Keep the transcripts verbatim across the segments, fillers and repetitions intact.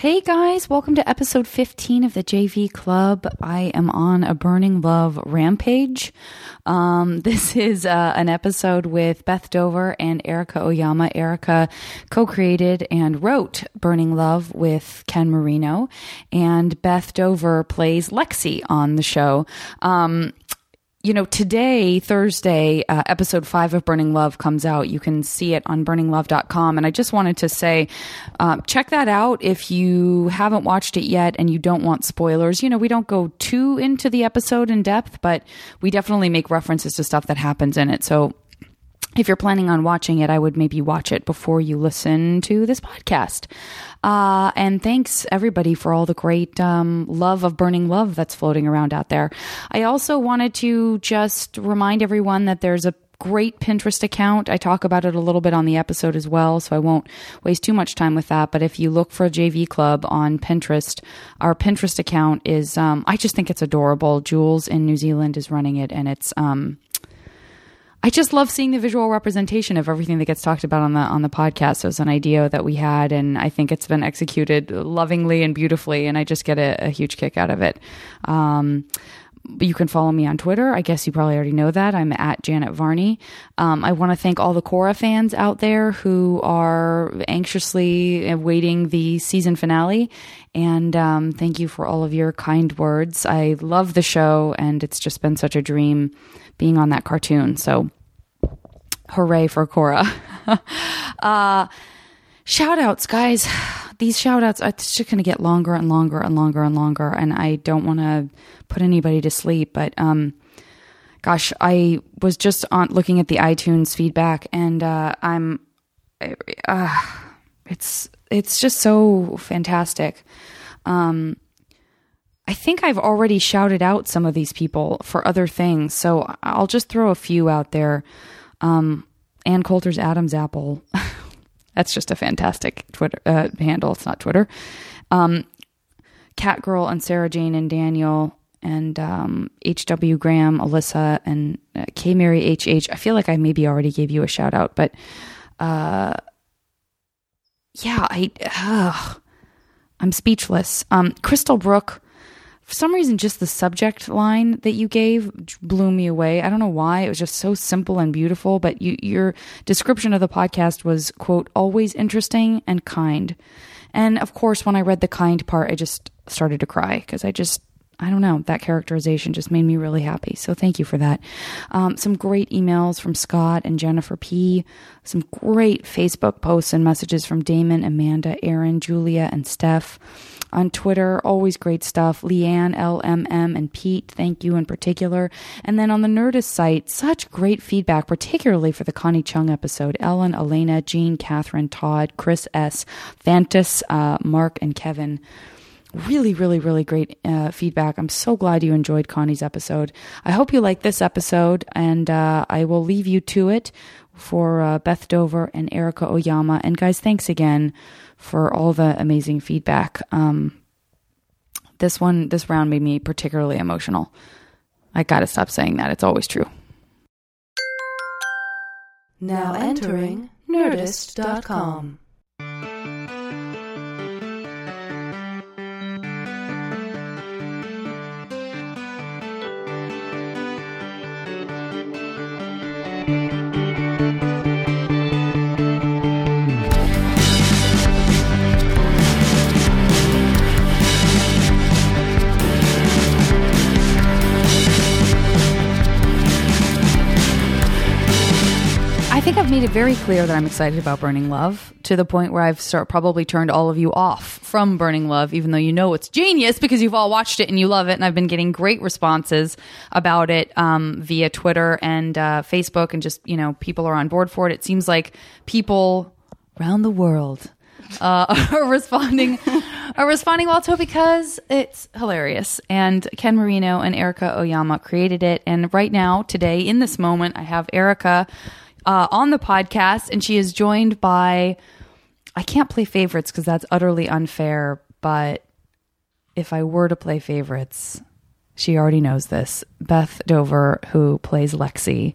Hey guys, welcome to episode fifteen of the J V Club. I am on a Burning Love rampage. Um, this is uh, an episode with Beth Dover and Erica Oyama. Erica co-created and wrote Burning Love with Ken Marino, and Beth Dover plays Lexi on the show. Um, You know, today, Thursday, uh, episode five of Burning Love comes out. You can see it on burning love dot com. And I just wanted to say, uh, check that out if you haven't watched it yet and you don't want spoilers. You know, we don't go too into the episode in depth, but we definitely make references to stuff that happens in it. So if you're planning on watching it, I would maybe watch it before you listen to this podcast. Uh, and thanks everybody for all the great um, love of Burning Love that's floating around out there. I also wanted to just remind everyone that there's a great Pinterest account. I talk about it a little bit on the episode as well, so I won't waste too much time with that. But if you look for a J V Club on Pinterest, our Pinterest account is, um, I just think it's adorable. Jules in New Zealand is running it, and it's... Um, I just love seeing the visual representation of everything that gets talked about on the on the podcast. It was an idea that we had, and I think it's been executed lovingly and beautifully, and I just get a, a huge kick out of it. Um, you can follow me on Twitter. I guess you probably already know that. I'm at Janet Varney. Um, I want to thank all the Korra fans out there who are anxiously awaiting the season finale, and um, thank you for all of your kind words. I love the show, and it's just been such a dream being on that cartoon. So hooray for Korra. uh, shout outs, guys. These shout outs, it's just going to get longer and longer and longer and longer. And I don't want to put anybody to sleep, but, um, gosh, I was just on looking at the iTunes feedback, and, uh, I'm, uh, it's, it's just so fantastic. Um, I think I've already shouted out some of these people for other things, so I'll just throw a few out there. Um, Ann Coulter's Adam's Apple. That's just a fantastic Twitter uh, handle. It's not Twitter. Um, Catgirl and Sarah Jane and Daniel and um, H W Graham, Alyssa, and uh, K Mary H H. I feel like I maybe already gave you a shout out, but uh, yeah, I uh, I'm speechless. Um, Crystal Brook. For some reason, just the subject line that you gave blew me away. I don't know why. It was just so simple and beautiful, but you, your description of the podcast was, quote, always interesting and kind. And of course, when I read the kind part, I just started to cry because I just, I don't know, that characterization just made me really happy. So thank you for that. Um, some great emails from Scott and Jennifer P. Some great Facebook posts and messages from Damon, Amanda, Aaron, Julia, and Steph. On Twitter, always great stuff. Leanne, L M M, and Pete, thank you in particular. And then on the Nerdist site, such great feedback, particularly for the Connie Chung episode. Ellen, Elena, Jean, Catherine, Todd, Chris S., Fantas, uh, Mark, and Kevin. Really, really, really great uh, feedback. I'm so glad you enjoyed Connie's episode. I hope you like this episode, and uh, I will leave you to it for uh, Beth Dover and Erica Oyama. And guys, thanks again for all the amazing feedback. Um, this one, this round made me particularly emotional. I gotta stop saying that. It's always true. Now entering nerdist dot com. I think I've made it very clear that I'm excited about Burning Love, to the point where I've start, probably turned all of you off from Burning Love, even though you know it's genius because you've all watched it and you love it. And I've been getting great responses about it um, via Twitter and uh, Facebook, and just, you know, people are on board for it. It seems like people around the world uh, are responding are responding well to it because it's hilarious. And Ken Marino and Erica Oyama created it. And right now, today, in this moment, I have Erica Uh, on the podcast, and she is joined by, I can't play favorites because that's utterly unfair, but if I were to play favorites, she already knows this, Beth Dover, who plays Lexi.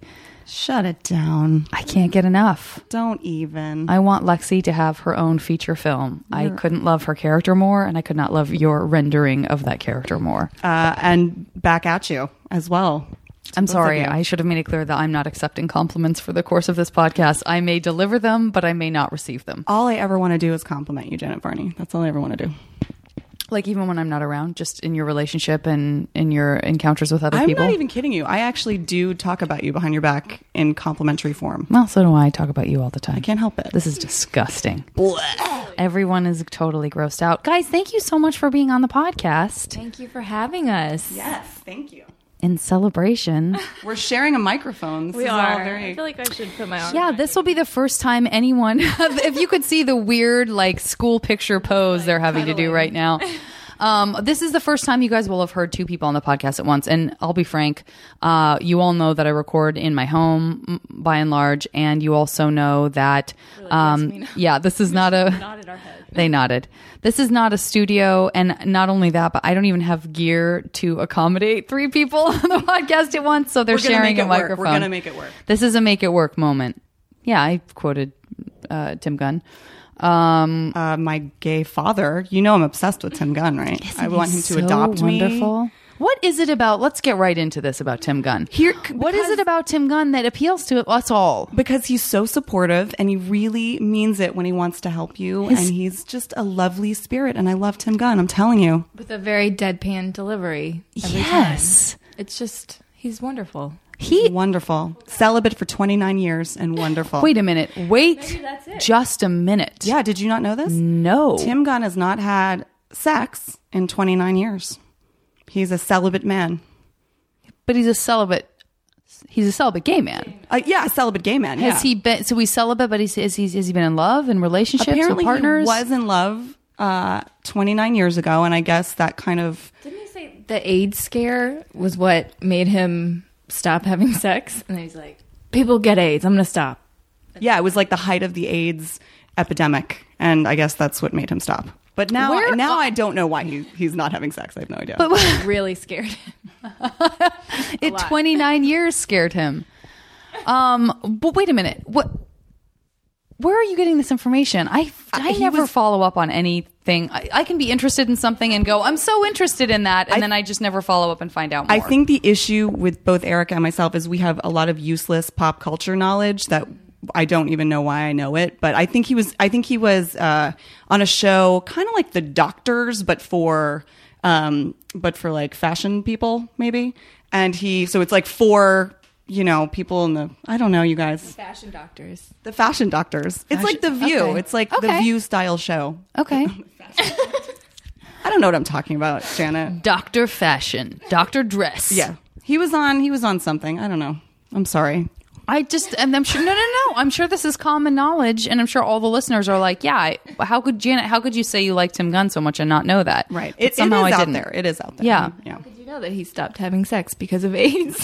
Shut it down. I can't get enough. Don't even. I want Lexi to have her own feature film. I couldn't love her character more, and I could not love your rendering of that character more. Uh, and back at you as well. I'm Both sorry. of you. I should have made it clear that I'm not accepting compliments for the course of this podcast. I may deliver them, but I may not receive them. All I ever want to do is compliment you, Janet Varney. That's all I ever want to do. Like even when I'm not around, just in your relationship and in your encounters with other I'm people. not even kidding you. I actually do talk about you behind your back in complimentary form. Well, so do I. I talk about you all the time. I can't help it. This is disgusting. Everyone is totally grossed out. Guys, thank you so much for being on the podcast. Thank you for having us. Yes, thank you. In celebration. We're sharing a microphone. This We is all are. very... I feel like I should put my arm. Yeah, this will be the first time anyone, if you could see the weird like school picture pose they're having to do right now. Um, this is the first time you guys will have heard two people on the podcast at once. And I'll be frank, uh, you all know that I record in my home m- by and large. And you also know that, um, yes, yeah, this is not a, nodded our head. they nodded. This is not a studio. And not only that, but I don't even have gear to accommodate three people on the podcast at once. So they're We're gonna sharing make a it work. microphone. We're going to make it work. This is a make it work moment. Yeah, I quoted uh, Tim Gunn. Um, Uh, my gay father, you know I'm obsessed with Tim Gunn, right? I want him He's to so adopt me. wonderful. What is it about? Let's get right into this about Tim Gunn. Here- what is because- it about Tim Gunn that appeals to us all? Because he's so supportive and he really means it when he wants to help you. His- and he's just a lovely spirit. And I love Tim Gunn, I'm telling you. With a very deadpan delivery every Yes. time. It's just, he's wonderful. He. Wonderful. Celibate for twenty-nine years and wonderful. Wait a minute. Wait. Maybe that's it. Just a minute. Yeah, did you not know this? No. Tim Gunn has not had sex in twenty-nine years. He's a celibate man. But he's a celibate. He's a celibate gay man. Uh, yeah, a celibate gay man. Has yeah. he been? So he's celibate, but he's, has he has he been in love in relationships Apparently with partners? he was in love uh, twenty-nine years ago, and I guess that kind of... Didn't he say the AIDS scare was what made him stop having sex? And then he's like, people get AIDS. I'm going to stop. Yeah, it was like the height of the AIDS epidemic, and I guess that's what made him stop. But now, Where- now I don't know why he, he's not having sex. I have no idea. But Really scared him. it lot. twenty-nine years scared him. Um, but wait a minute. What? Where are you getting this information? I I he never was- follow up on anything. I, I can be interested in something and go, I'm so interested in that, and I- then I just never follow up and find out more. I think the issue with both Erica and myself is we have a lot of useless pop culture knowledge that I don't even know why I know it. But I think he was. I think he was uh, on a show, kind of like The Doctors, but for um, but for like fashion people, maybe. And he, so it's like for you know people in the I don't know, you guys, Fashion doctors. the fashion doctors. It's like The View. okay. It's like Okay. The View style show. Okay. I don't know what I'm talking about, Janet. Doctor Fashion, Doctor Dress. Yeah, he was on. He was on something. I don't know. I'm sorry. I just, and I'm sure, no, no, no. I'm sure this is common knowledge, and I'm sure all the listeners are like, yeah, I, how could Janet, how could you say you like Tim Gunn so much and not know that? Right. But It, it is somehow I out didn't. there. It is out there. Yeah. Yeah. Did you know that he stopped having sex because of AIDS?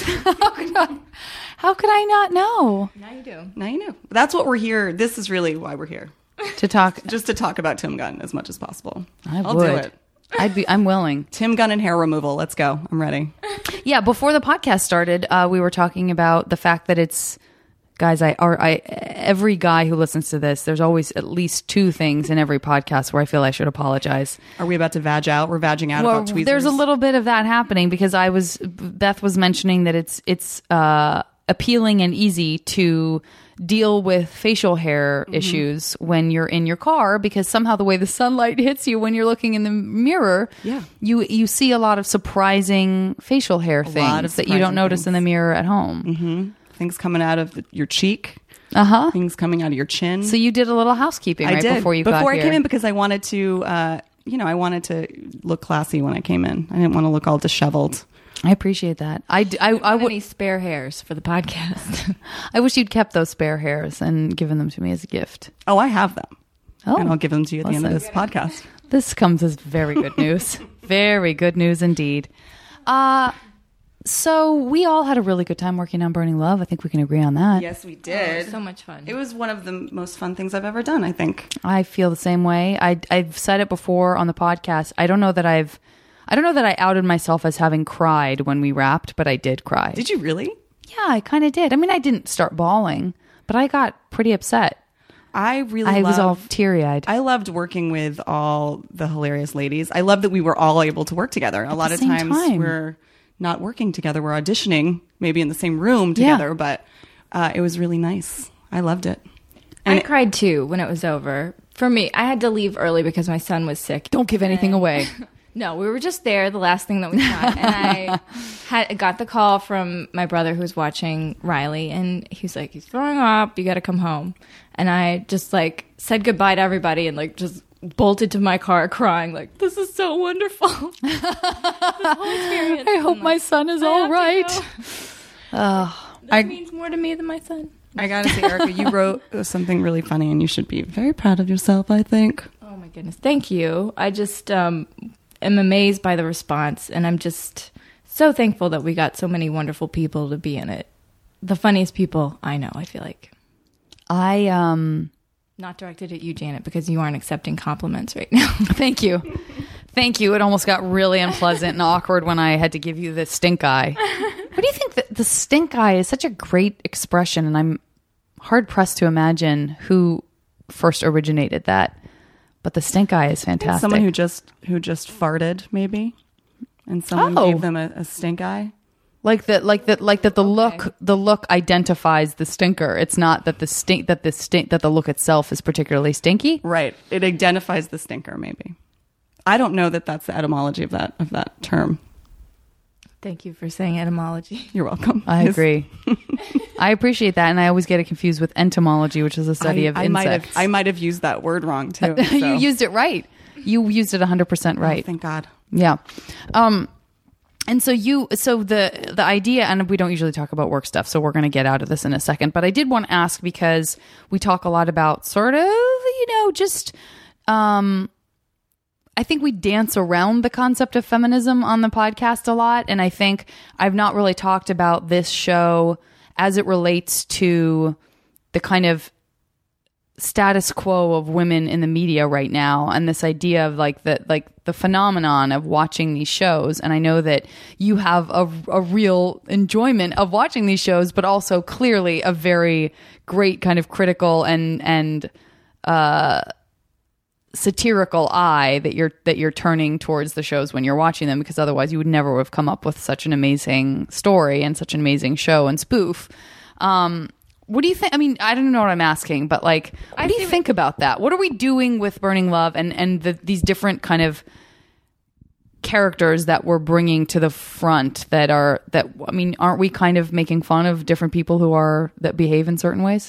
How could I not know? Now you do. Now you know. That's what we're here. This is really why we're here. To talk, Just to talk about Tim Gunn as much as possible. I I'll would. do it. I'd be, I'm willing. Tim Gunn and hair removal. Let's go. I'm ready. Yeah, before the podcast started, uh, we were talking about the fact that it's, guys, I, or I, every guy who listens to this, there's always at least two things in every podcast where I feel I should apologize. Are we about to vag out? We're vagging out Well, about tweezers. there's a little bit of that happening because I was, Beth was mentioning that it's, it's, uh, appealing and easy to deal with facial hair Mm-hmm. issues when you're in your car because somehow the way the sunlight hits you when you're looking in the mirror, Yeah. you you see a lot of surprising facial hair lot things of that you don't surprising notice in the things. mirror at home. Mm-hmm. Things coming out of your cheek. Uh huh. Things coming out of your chin. So you did a little housekeeping I right did. before you before got I here. came in because I wanted to, uh, you know, I wanted to look classy when I came in. I didn't want to look all disheveled. I appreciate that. I, d- I, I I would. any spare hairs for the podcast? I wish you'd kept those spare hairs and given them to me as a gift. Oh, I have them. Oh, And I'll give them to you at the end of listen. this podcast. This comes as very good news. Very good news indeed. Uh, so we all had a really good time working on Burning Love. I think we can agree on that. Yes, we Oh, did. so much fun. It was one of the most fun things I've ever done, I think. I feel the same way. I, I've said it before on the podcast. I don't know that I've, I don't know that I outed myself as having cried when we wrapped, but I did cry. Did you really? Yeah, I kind of did. I mean, I didn't start bawling, but I got pretty upset. I really I was all loved- teary-eyed. I loved working with all the hilarious ladies. I love that we were all able to work together. A lot the of same times time. we're not working together. We're auditioning maybe in the same room Yeah. together, but uh, it was really nice. I loved it. I And cried too when it was over. For me, I had to leave early because my son was sick. Don't give anything away. No, we were just there, the last thing that we shot. And I had got the call from my brother who was watching Riley, and he was like, he's throwing up, you got to come home. And I just like said goodbye to everybody and like just bolted to my car crying like, this is so wonderful. This whole experience. I hope And, my like, son is I all have to right. go. This I- means more to me than my son. I gotta say, Erica, you wrote something really funny, and you should be very proud of yourself, I think. Oh my goodness. Thank you. I just um, am amazed by the response, and I'm just so thankful that we got so many wonderful people to be in it. The funniest people I know, I feel like. I um Not directed at you, Janet, because you aren't accepting compliments right now. thank you. Thank you. It almost got really unpleasant and awkward when I had to give you the stink eye. What do you think that the stink eye is such a great expression, and I'm hard pressed to imagine who first originated that. But the stink eye is fantastic. Someone who just who just farted, maybe, and someone Oh. gave them a, a stink eye. like that like that like that the look the look identifies the stinker. It's not that the stink that the stink that the look itself is particularly stinky. Right. It identifies the stinker, maybe. I don't know that that's the etymology of that of that term. Thank you for saying etymology. You're welcome. I Yes. agree. I appreciate that, and I always get it confused with entomology, which is a study I, of I might have insects. I might have used that word wrong too. you so. used it right. You used it one hundred percent Oh, right. thank God. Yeah. Um, and so you, so the, the idea, and we don't usually talk about work stuff, so we're going to get out of this in a second, but I did want to ask because we talk a lot about sort of, you know, just, um, I think we dance around the concept of feminism on the podcast a lot. And I think I've not really talked about this show as it relates to the kind of status quo of women in the media right now, and this idea of like the like the phenomenon of watching these shows. And I know that you have a, a real enjoyment of watching these shows, but also clearly a very great kind of critical and and uh satirical eye that you're that you're turning towards the shows when you're watching them, because otherwise you would never have come up with such an amazing story and such an amazing show and spoof. Um What do you think? I mean, I don't know what I'm asking, but like, what I do you see think about that? What are we doing with Burning Love and and the, these different kind of characters that we're bringing to the front that are that? I mean, aren't we kind of making fun of different people who are that behave in certain ways?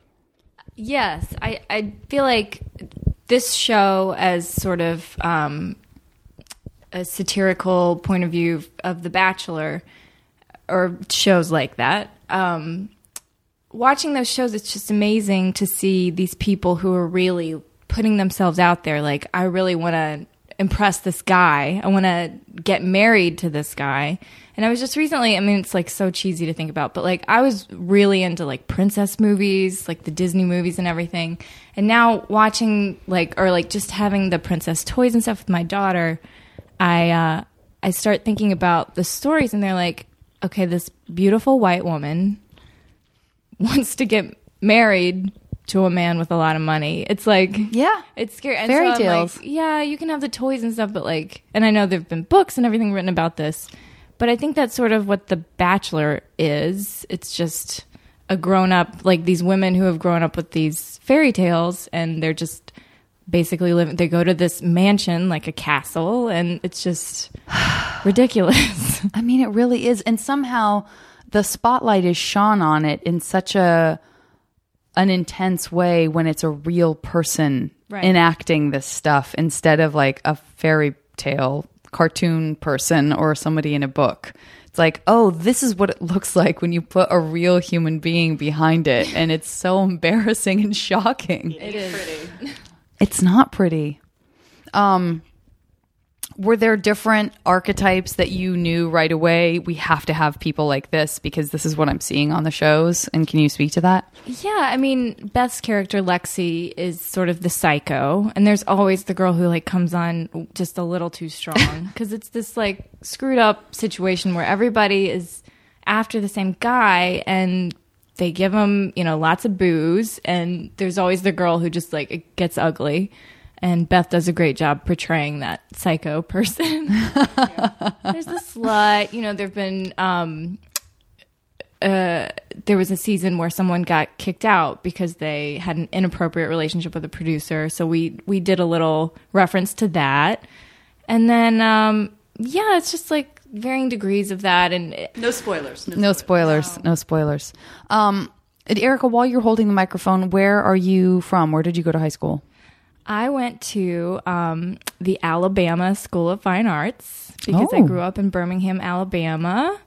Yes, I, I feel like this show, as sort of um, a satirical point of view of The Bachelor, or shows like that, um, watching those shows, it's just amazing to see these people who are really putting themselves out there. Like, I really want to impress this guy. I want to get married to this guy. And I was just recently, I mean, it's like so cheesy to think about, but like I was really into like princess movies, like the Disney movies and everything. And now watching like, or like just having the princess toys and stuff with my daughter, I, uh, I start thinking about the stories, and they're like, okay, this beautiful white woman wants to get married to a man with a lot of money. It's like, Yeah, it's scary. And Fairy so I'm tales. like, yeah, you can have the toys and stuff, but like, and I know there've been books and everything written about this, but I think that's sort of what The Bachelor is. It's just a grown up, like these women who have grown up with these fairy tales, and they're just basically living, they go to this mansion, like a castle, and it's just ridiculous. I mean, it really is, and somehow the spotlight is shone on it in such a an intense way when it's a real person Right. enacting this stuff instead of like a fairy tale cartoon person or somebody in a book. It's like, oh, this is what it looks like when you put a real human being behind it, and it's so embarrassing and shocking. It is. It's not pretty. Um, were there different archetypes that you knew right away? We have to have people like this because this is what I'm seeing on the shows. And can you speak to that? Yeah, I mean, Beth's character Lexi is sort of the psycho, and there's always the girl who like comes on just a little too strong because it's this like screwed up situation where everybody is after the same guy, and they give him, you know, lots of booze, and there's always the girl who just like it gets ugly. And Beth does a great job portraying that psycho person. There's the slut. You know, there've been um, uh, there was a season where someone got kicked out because they had an inappropriate relationship with a producer. So we we did a little reference to that, and then um, yeah, it's just like varying degrees of that. And it, No spoilers. No spoilers. No, no spoilers. Um, and Erica, while you're holding the microphone, where are you from? Where did you go to high school? I went to um, the Alabama School of Fine Arts because Oh. I grew up in Birmingham, Alabama.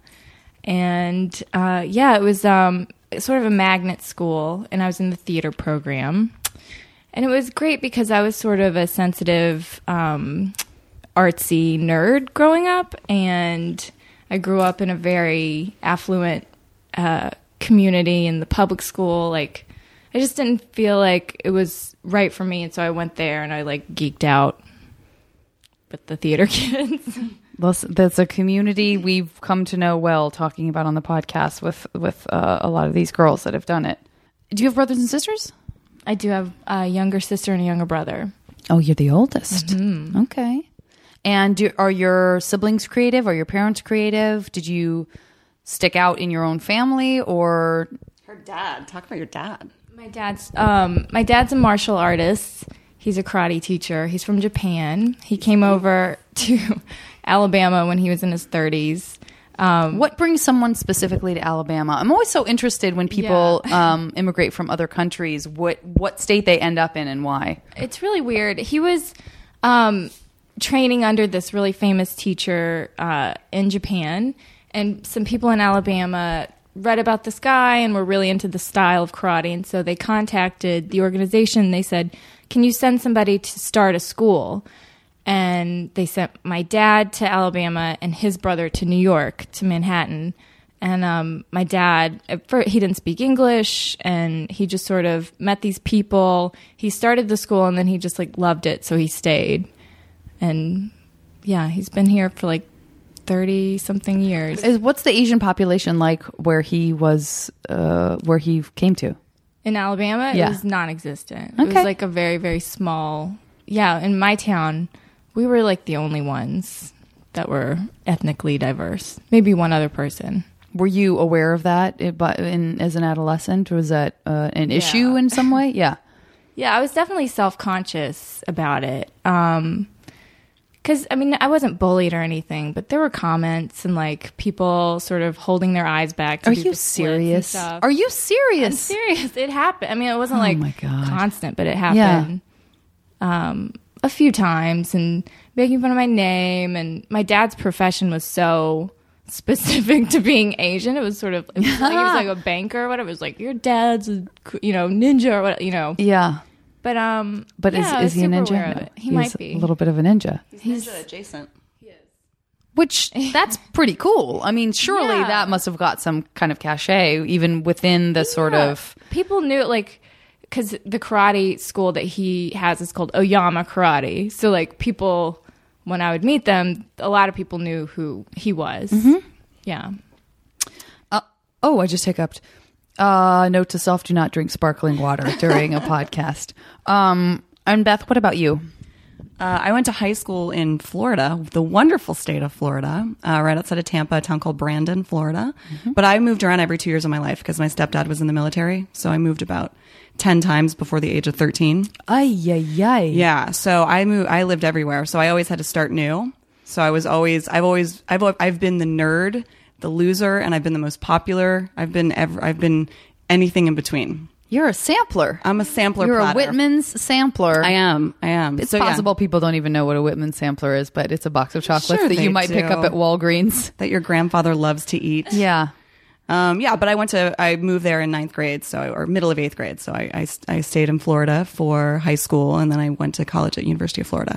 And uh, yeah, it was um, sort of a magnet school, and I was in the theater program. And it was great because I was sort of a sensitive, um, artsy nerd growing up, and I grew up in a very affluent uh, community in the public school. Like, I just didn't feel like it was right for me, and so I went there and I like geeked out with the theater kids. Listen, that's a community we've come to know well, talking about on the podcast with with uh, a lot of these girls that have done it. Do you have brothers and sisters? I do have a younger sister and a younger brother. Oh, you're the oldest. Okay. And do, are your siblings creative? Are your parents creative? Did you stick out in your own family, or Her dad. Talk about your dad. My dad's um, my dad's a martial artist. He's a karate teacher. He's from Japan. He came over to Alabama when he was in his thirties. Um, what brings someone specifically to Alabama? I'm always so interested when people Yeah. um, immigrate from other countries, what what state they end up in and why. It's really weird. He was um, training under this really famous teacher uh, in Japan, and some people in Alabama read about this guy and were really into the style of karate, and so they contacted the organization. They said, can you send somebody to start a school? And they sent my dad to Alabama and his brother to New York, to Manhattan. And um, my dad, at first, he didn't speak English, and he just sort of met these people. He started the school, and then he just like loved it, so he stayed. And yeah, he's been here for like thirty something years. Is, what's the Asian population like where he was, uh, where he came to? In Alabama, Yeah. it was non-existent. It Okay. was like a very, very small. Yeah, in my town, we were like the only ones that were ethnically diverse. Maybe one other person. Were you aware of that in, in, as an adolescent? Was that uh, an Yeah. issue in some way? Yeah. Yeah, I was definitely self-conscious about it. Um, because, I mean, I wasn't bullied or anything, but there were comments and, like, people sort of holding their eyes back to Are do you the splits and serious? stuff. Are you I'm serious? serious. It happened. I mean, it wasn't, Oh like, my God. constant, but it happened um, a few times, and making fun of my name. And my dad's profession was so specific to being Asian. It was sort of, it was like he was like a banker or whatever. It was like, your dad's a, you know, ninja or what, you know. Yeah. But um, But yeah, I is, was is he a super ninja? aware of No. it. He He's might be a little bit of a ninja. He's ninja adjacent. Which, that's pretty cool. I mean, surely Yeah. that must have got some kind of cachet, even within the sort Yeah. of... people knew, like, because the karate school that he has is called Oyama Karate. So like people, when I would meet them, a lot of people knew who he was. Mm-hmm. Yeah. Uh, oh, I just hiccuped. Uh, note to self, do not drink sparkling water during a podcast. Um, and Beth, what about you? Uh, I went to high school in Florida, the wonderful state of Florida, uh, right outside of Tampa, a town called Brandon, Florida. But I moved around every two years of my life because my stepdad was in the military. So I moved about ten times before the age of thirteen. Ay, ay, ay. Yeah. So I moved, I lived everywhere. So I always had to start new. So I was always, I've always, I've, al- I've been the nerd, the loser, and I've been the most popular. I've been, ever, I've been anything in between. You're a sampler. I'm a sampler You're platter. a Whitman's sampler. I am. I am. It's So, yeah, possible people don't even know what a Whitman sampler is, but it's a box of chocolates Sure that they you might pick do. up at Walgreens. that your grandfather loves to eat. Yeah. Um, yeah, but I went to, I moved there in ninth grade, so, or middle of eighth grade. So I, I, I stayed in Florida for high school, and then I went to college at University of Florida.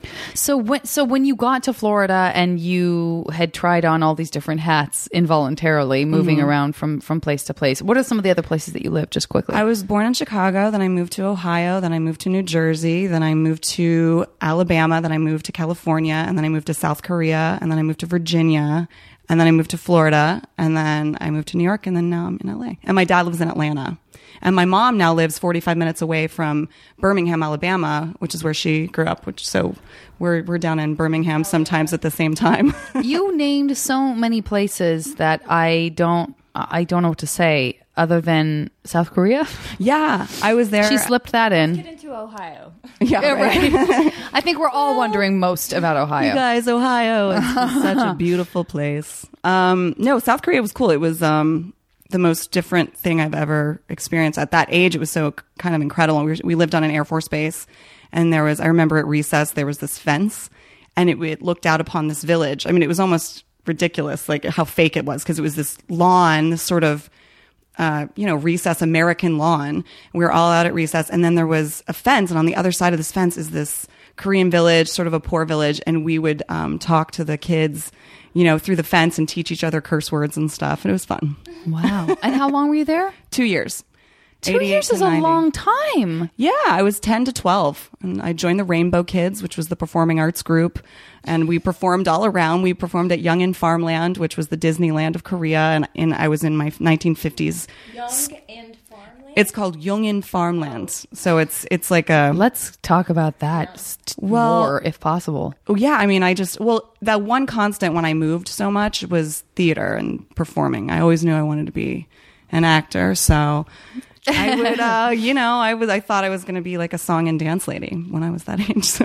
So when so when you got to Florida and you had tried on all these different hats involuntarily, moving Mm-hmm. around from from place to place, what are some of the other places that you lived? Just quickly. I was born in Chicago, then I moved to Ohio, then I moved to New Jersey, then I moved to Alabama, then I moved to California, and then I moved to South Korea, and then I moved to Virginia, and then I moved to Florida, and then I moved to New York, and then now I'm in L A. And my dad lives in Atlanta. And my mom now lives forty-five minutes away from Birmingham, Alabama, which is where she grew up, which so we're we're down in Birmingham sometimes at the same time. You named so many places that I don't I don't know what to say other than South Korea. Yeah, I was there. She slipped that in. Get into Ohio. Yeah, Yeah, right. right. I think we're all wondering most about Ohio. You guys, Ohio is just such a beautiful place. Um, no, South Korea was cool. It was um, the most different thing I've ever experienced. At that age, it was so kind of incredible. We, were, we lived on an Air Force base, and there was, I remember at recess, there was this fence, and it, it looked out upon this village. I mean, it was almost ridiculous, like how fake it was, because it was this lawn, this sort of Uh, you know, recess, American lawn. We were all out at recess, and then there was a fence, and on the other side of this fence is this Korean village, sort of a poor village, and we would um, talk to the kids, you know, through the fence and teach each other curse words and stuff, and it was fun. Wow. And how long were you there? Two years. Two eighty-eight years to is a ninety. long time. Yeah, I was ten to twelve, and I joined the Rainbow Kids, which was the performing arts group, and we performed all around. We performed at Young in Farmland, which was the Disneyland of Korea, and, and I was in my nineteen fifties. Young and Farmland? It's called Young in Farmland, so it's it's like a Let's talk about that s- Well- more, if possible. Oh, yeah, I mean, I just, well, that one constant when I moved so much was theater and performing. I always knew I wanted to be an actor, so I would, uh, you know, I was, I thought I was going to be like a song and dance lady when I was that age, so.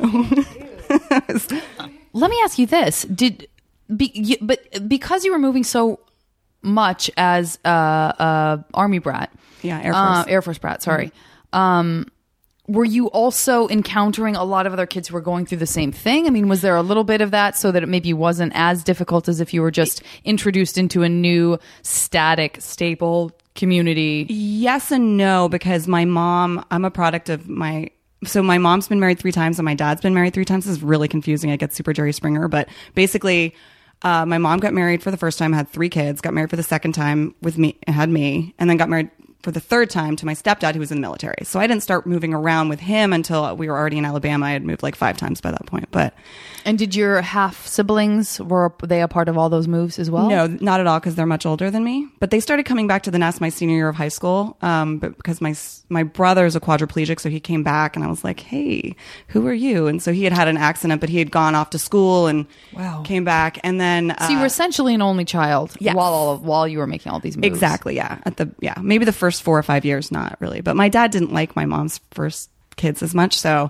Let me ask you this: Did be, you, but because you were moving so much as a, a army brat, Yeah, Air uh, Force. Air Force brat, sorry. Um, were you also encountering a lot of other kids who were going through the same thing? I mean, was there a little bit of that so that it maybe wasn't as difficult as if you were just introduced into a new static, stable community? Yes and no, because my mom, I'm a product of my, so my mom's been married three times and my dad's been married three times. This is really confusing. I get super Jerry Springer, but basically, uh, my mom got married for the first time, had three kids, got married for the second time with me, had me, and then got married for the third time to my stepdad who was in the military. So I didn't start moving around with him until we were already in Alabama. I had moved like five times by that point, but And did your half siblings, were they a part of all those moves as well? no, not at all, because they're much older than me. But they started coming back to the nest my senior year of high school, um, but because my my brother is a quadriplegic, so he came back, and I was like, "Hey, who are you?" And so he had had an accident, but he had gone off to school and Wow. came back, and then uh, So you were essentially an only child Yes. while all, while you were making all these moves. exactly, yeah, at the yeah maybe the first four or five years, not really. But my dad didn't like my mom's first kids as much, so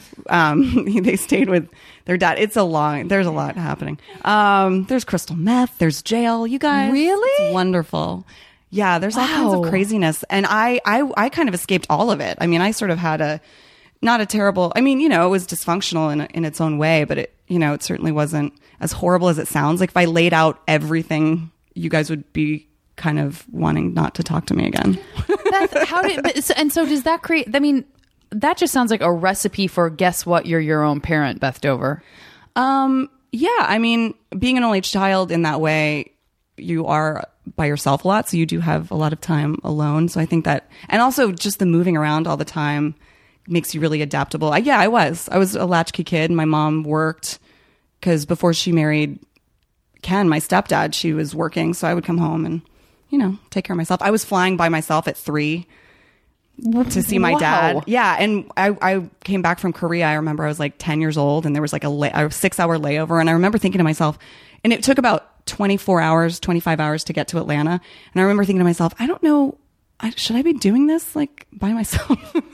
um, they stayed with their dad. It's a long, there's a lot happening. Um, there's crystal meth, there's jail, you guys. Really? It's wonderful. Yeah, there's all kinds Wow. of craziness. And I, I, I kind of escaped all of it. I mean, I sort of had a, not a terrible, I mean, you know, it was dysfunctional in, in its own way, but it, you know, it certainly wasn't as horrible as it sounds. Like if I laid out everything, you guys would be kind of wanting not to talk to me again. Beth, how did, but, so- and so does that create, I mean, that just sounds like a recipe for guess what, you're your own parent, Beth Dover. Um, yeah, I mean, being an only child in that way, you are by yourself a lot, so you do have a lot of time alone. So I think that, and also just the moving around all the time makes you really adaptable. I, yeah, I was. I was a latchkey kid. My mom worked because before she married Ken, my stepdad, she was working, so I would come home and, you know, take care of myself. I was flying by myself at three to see my Wow. dad. Yeah, and I, I came back from Korea. I remember I was like ten years old, and there was like a, lay, a six hour layover, and I remember thinking to myself, and it took about twenty-four hours, twenty-five hours to get to Atlanta, and I remember thinking to myself, I don't know, I, should I be doing this like by myself? But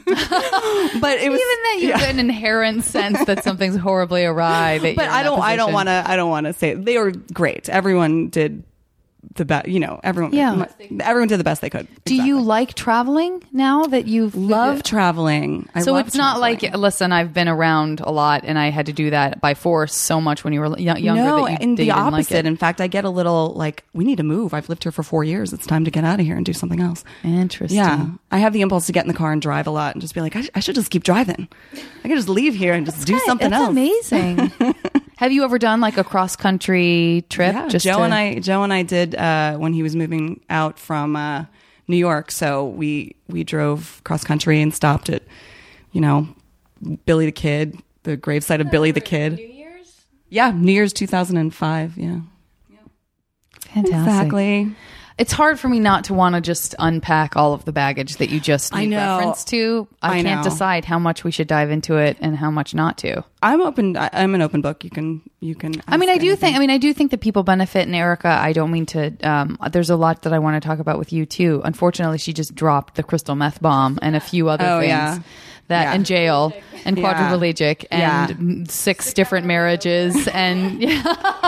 it was Even that you yeah. get an inherent sense that something's horribly awry. That But you're in I that don't. I don't position. want to. I don't want to say it. They were great. Everyone did the best, you know, everyone, Yeah. everyone did the best they could. Do you like traveling now that you've Love traveling. I so love it's not traveling. like, listen, I've been around a lot and I had to do that by force so much when you were y- younger. No, that you, and that the you didn't opposite. Like it. In fact, I get a little like, we need to move. I've lived here for four years. It's time to get out of here and do something else. Interesting. Yeah. I have the impulse to get in the car and drive a lot and just be like, I, sh- I should just keep driving. I could just leave here and just do Right, something that's else. amazing. Have you ever done like a cross country trip? Yeah, just Joe to- and I, Joe and I did uh, when he was moving out from uh, New York. So we we drove cross country and stopped at, you know, Billy the Kid, the gravesite of Billy the Kid. New Year's? Yeah, New Year's two thousand five. Yeah, Fantastic. exactly. It's hard for me not to want to just unpack all of the baggage that you just I made know. reference to. I, I can't know. decide how much we should dive into it and how much not to. I'm open. I, I'm an open book. You can you can. I mean, ask I do anything. think. I mean, I do think that people benefit. And Erica, I don't mean to. Um, there's a lot that I want to talk about with you too. Unfortunately, she just dropped the crystal meth bomb and a few other Oh, things yeah. that Yeah. in jail and Yeah. quadriplegic and Yeah. six different marriages and yeah,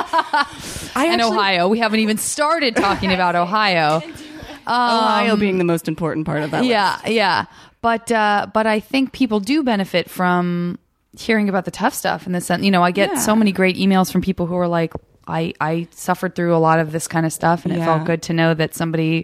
I and actually- Ohio. We haven't even started talking about Ohio. Ohio being the most important part of that. Yeah, list. yeah. But uh, but I think people do benefit from hearing about the tough stuff in the sense. You know, I get Yeah. so many great emails from people who are like, I I suffered through a lot of this kind of stuff, and it Yeah. felt good to know that somebody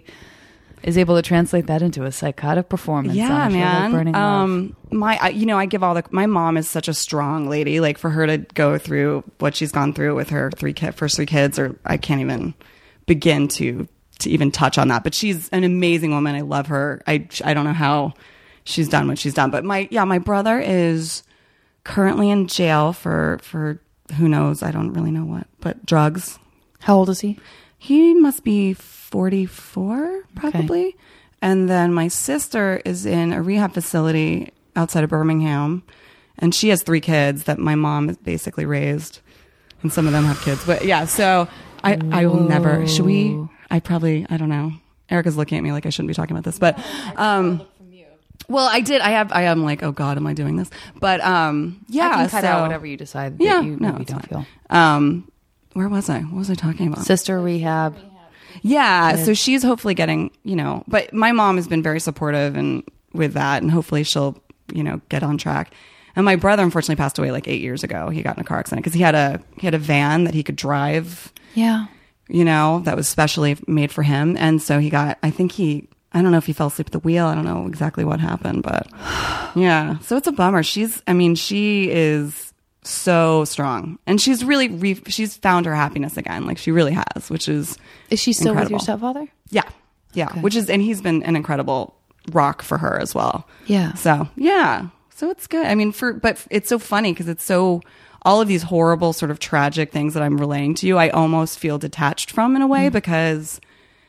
is able to translate that into a psychotic performance. Yeah, on a show like man. Burning Love. Um, my, I, you know, I give all the. My mom is such a strong lady. Like for her to go through what she's gone through with her three kid, first three kids, or I can't even begin to to even touch on that. But she's an amazing woman. I love her. I I don't know how she's done what she's done. But my yeah, my brother is currently in jail for for who knows. I don't really know what, but drugs. How old is he? He must be forty-four, probably. And then my sister is in a rehab facility outside of Birmingham, and she has three kids that my mom has basically raised, and some of them have kids. But yeah, so I, I will never. Should we? I probably. I don't know. Erica's looking at me like I shouldn't be talking about this, but um, well, I did. I have. I am like, oh God, am I doing this? But um, yeah. I can cut so, out whatever you decide. That Yeah, you no, maybe it's don't fine. feel. Um, where was I? What was I talking about? Sister rehab. Yeah, so she's hopefully getting, you know, but my mom has been very supportive and with that, and hopefully she'll, you know, get on track. And my brother unfortunately passed away like eight years ago. He got in a car accident because he had a he had a van that he could drive, Yeah. you know, that was specially made for him, and so he got. I think he. I don't know if he fell asleep at the wheel. I don't know exactly what happened, but yeah. So it's a bummer. She's. I mean, she is so strong, and she's really re- she's found her happiness again. Like she really has, which is. Is she still incredible. with your stepfather? Yeah. Yeah. Okay. Which is, and he's been an incredible rock for her as well. Yeah. So, yeah. So it's good. I mean, for, but it's so funny because it's so, all of these horrible sort of tragic things that I'm relaying to you, I almost feel detached from in a way mm. because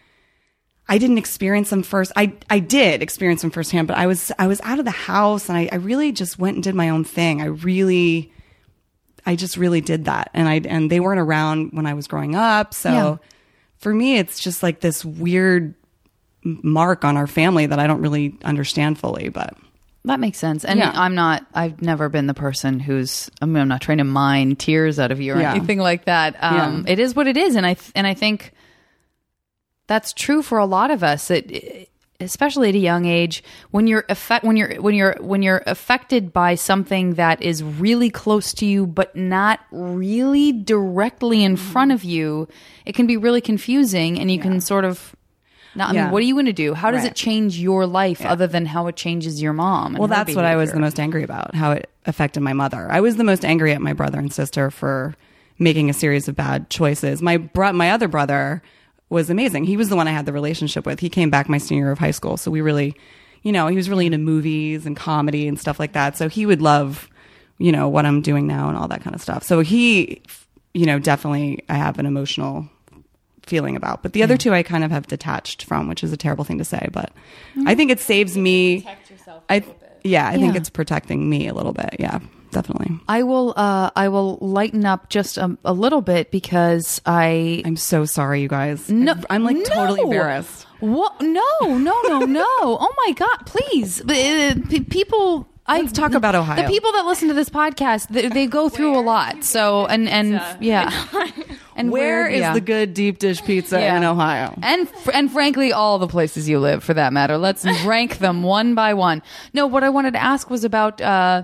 I didn't experience them first. I, I did experience them firsthand, but I was, I was out of the house and I, I really just went and did my own thing. I really, I just really did that. And I, and they weren't around when I was growing up. So, Yeah. For me, it's just like this weird mark on our family that I don't really understand fully, but that makes sense. And Yeah. I'm not, I've never been the person who's, I mean, I'm not trying to mine tears out of you or Yeah. anything like that. Um, Yeah. It is what it is. And I, th- and I think that's true for a lot of us. It, especially at a young age, when you're affect, when you're, when you're, when you're affected by something that is really close to you, but not really directly in front of you, it can be really confusing and you can sort of, not, I Yeah. mean, what are you going to do? How does Right. it change your life other than how it changes your mom? and well, her that's what I was behavior? the most angry about, how it affected my mother. I was the most angry at my brother and sister for making a series of bad choices. My bro- my other brother was amazing. He was the one I had the relationship with. He came back my senior year of high school. So we really, you know, he was really into movies and comedy and stuff like that. So he would love, you know, what I'm doing now and all that kind of stuff. So he, you know, definitely I have an emotional feeling about. But the other two I kind of have detached from, which is a terrible thing to say. But I think it saves me. Protect yourself I, yeah, I think Yeah. it's protecting me a little bit. Yeah, definitely. I will. Uh, I will lighten up just a, a little bit because I. I'm so sorry, you guys. No, I'm like no. totally embarrassed. What? No, no, no, no. Oh my God! Please, Uh, p- people. I Let's talk about Ohio. The people that listen to this podcast, they, they go through a lot. So and and yeah. And Where weird, is yeah. the good deep dish pizza Yeah. in Ohio? And and frankly, all the places you live, for that matter. Let's rank them one by one. No, what I wanted to ask was about uh,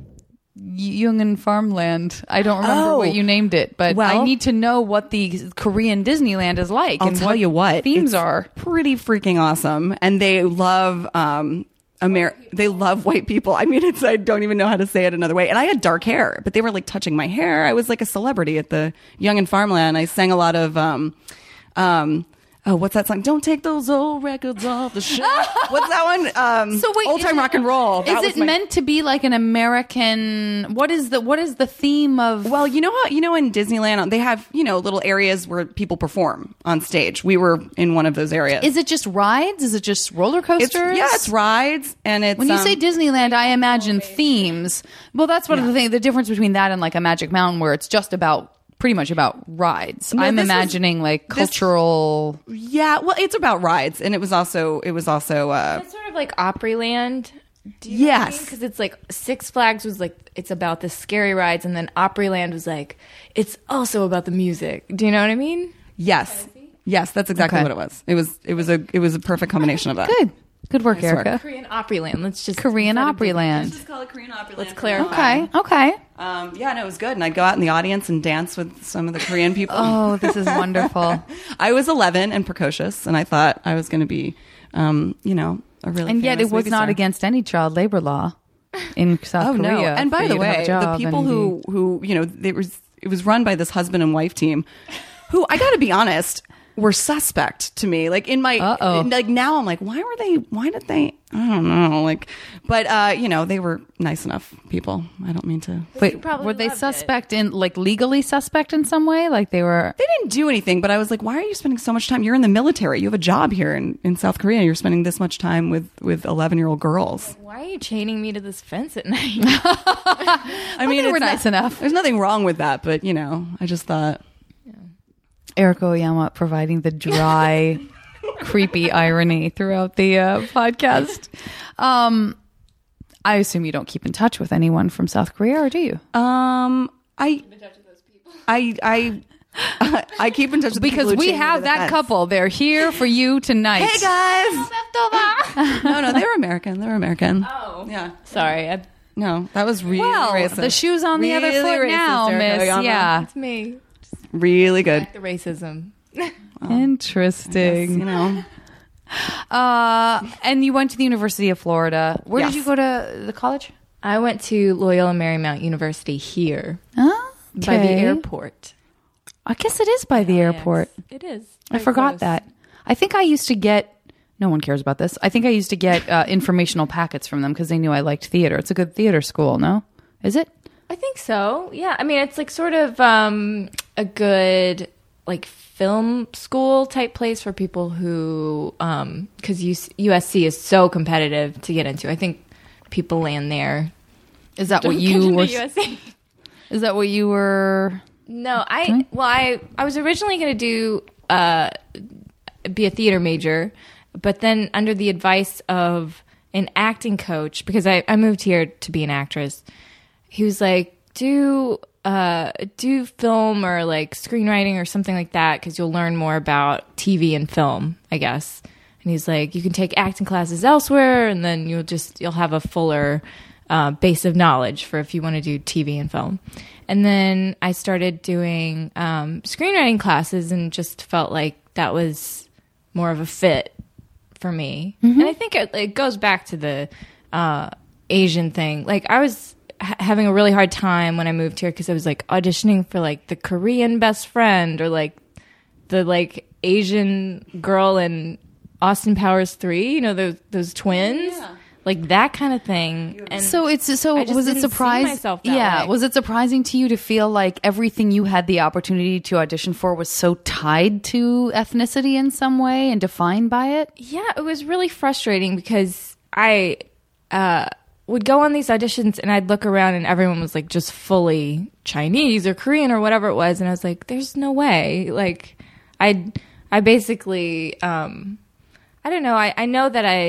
Jungen Farmland. I don't remember Oh. what you named it, but Well- I need to know what the Korean Disneyland is like. I'll and tell you what, themes it's are. pretty freaking awesome, and they love um Amer- they love white people. I mean, it's I don't even know how to say it another way. And I had dark hair, but they were like touching my hair. I was like a celebrity at the Young and Farmland. I sang a lot of um um oh, what's that song? Don't take those old records off the shelf. What's that one? Um, So wait, old time is it- rock and roll. That Is was it my- meant to be like an American? What is the what is the theme of? Well, you know how you know in Disneyland they have you know little areas where people perform on stage. We were in one of those areas. Is it just rides? Is it just roller coasters? It's, yeah, it's rides and it's When you um, say Disneyland, I imagine themes. Well, that's one of the things. The difference between that and like a Magic Mountain, where it's just about pretty much about rides. No, I'm this was- imagining like this- cultural. yeah. Well, it's about rides, and it was also it was also uh, It's sort of like Opryland. Do you Yes. Because it's like Six Flags was like, it's about the scary rides, and then Opryland was like, it's also about the music. Do you know what I mean? yes, yes. That's exactly Okay. what it was. It was it was a it was a perfect combination of that. Good, good work, Nice work. Erica. Korean Opryland. Let's just. Korean instead of Disney- Opryland. Just call it Korean Opryland. Let's clarify. Okay, okay. Um, yeah, no, it was good, and I'd go out in the audience and dance with some of the Korean people. Oh, this is wonderful. I was eleven and precocious, and I thought I was going to be, um, you know, a really And yet, famous it was movie not star. against any child labor law in South Oh Korea. no! And for by you the to have a way, the job people and who who you know it was it was run by this husband and wife team, who I got to be honest were suspect to me. Like in my Uh-oh. like now I'm like, why were they? Why did they? I don't know. Like, but uh, you know, they were nice enough people. I don't mean to. Wait, probably were they loved it. suspect in like legally suspect in some way? Like they were. They didn't do anything, but I was like, why are you spending so much time? You're in the military. You have a job here in, in South Korea. You're spending this much time with with eleven year old girls. Why are you chaining me to this fence at night? I mean, they were it's nice not- enough. There's nothing wrong with that, but you know, I just thought. Erica Oyama providing the dry, creepy irony throughout the uh, podcast. Um, I assume you don't keep in touch with anyone from South Korea, or do you? Um, I, I, I, I keep in touch with the people Because who we chain me to have the that fence. couple. They're here for you tonight. Hey guys! no, no, they were American. They were American. Oh. Yeah. Sorry. I, No, that was really Well, racist. the shoe's on the other Really foot racist, now, Erica miss. Oyama. Yeah. it's me. Really good. Back the racism. Interesting. You know. Uh, and you went to the University of Florida. Where Yes. did you go to the college? I went to Loyola Marymount University here Oh, by the airport. I guess it is by the airport. Yes, it is. I Very forgot close. that. I think I used to get. No one cares about this. I think I used to get uh, informational packets from them because they knew I liked theater. It's a good theater school, no? Is it? I think so. Yeah. I mean, it's like sort of um, a good like film school type place for people who, because U S C is so competitive to get into. I think people land there. Is that what Don't get you into were? U S C. Is that what you were? No, I well, I I was originally going to do uh, be a theater major, but then under the advice of an acting coach, because I, I moved here to be an actress, he was like, do uh, do film or like screenwriting or something like that, because you'll learn more about T V and film, I guess. And he's like, you can take acting classes elsewhere, and then you'll just you'll have a fuller uh, base of knowledge for if you want to do T V and film. And then I started doing um, screenwriting classes and just felt like that was more of a fit for me. And I think it, it goes back to the uh, Asian thing. Like I was ha- having a really hard time when I moved here because I was like auditioning for like the Korean best friend or like the like Asian girl in Austin Powers three, you know, those those twins. Like that kind of thing. And So it's so I just was it didn't see surprising? myself that Yeah, way. was it surprising to you to feel like everything you had the opportunity to audition for was so tied to ethnicity in some way and defined by it? Yeah, it was really frustrating because I uh, would go on these auditions and I'd look around and everyone was like just fully Chinese or Korean or whatever it was, and I was like, "There's no way." Like, I, I basically, um, I don't know. I, I know that I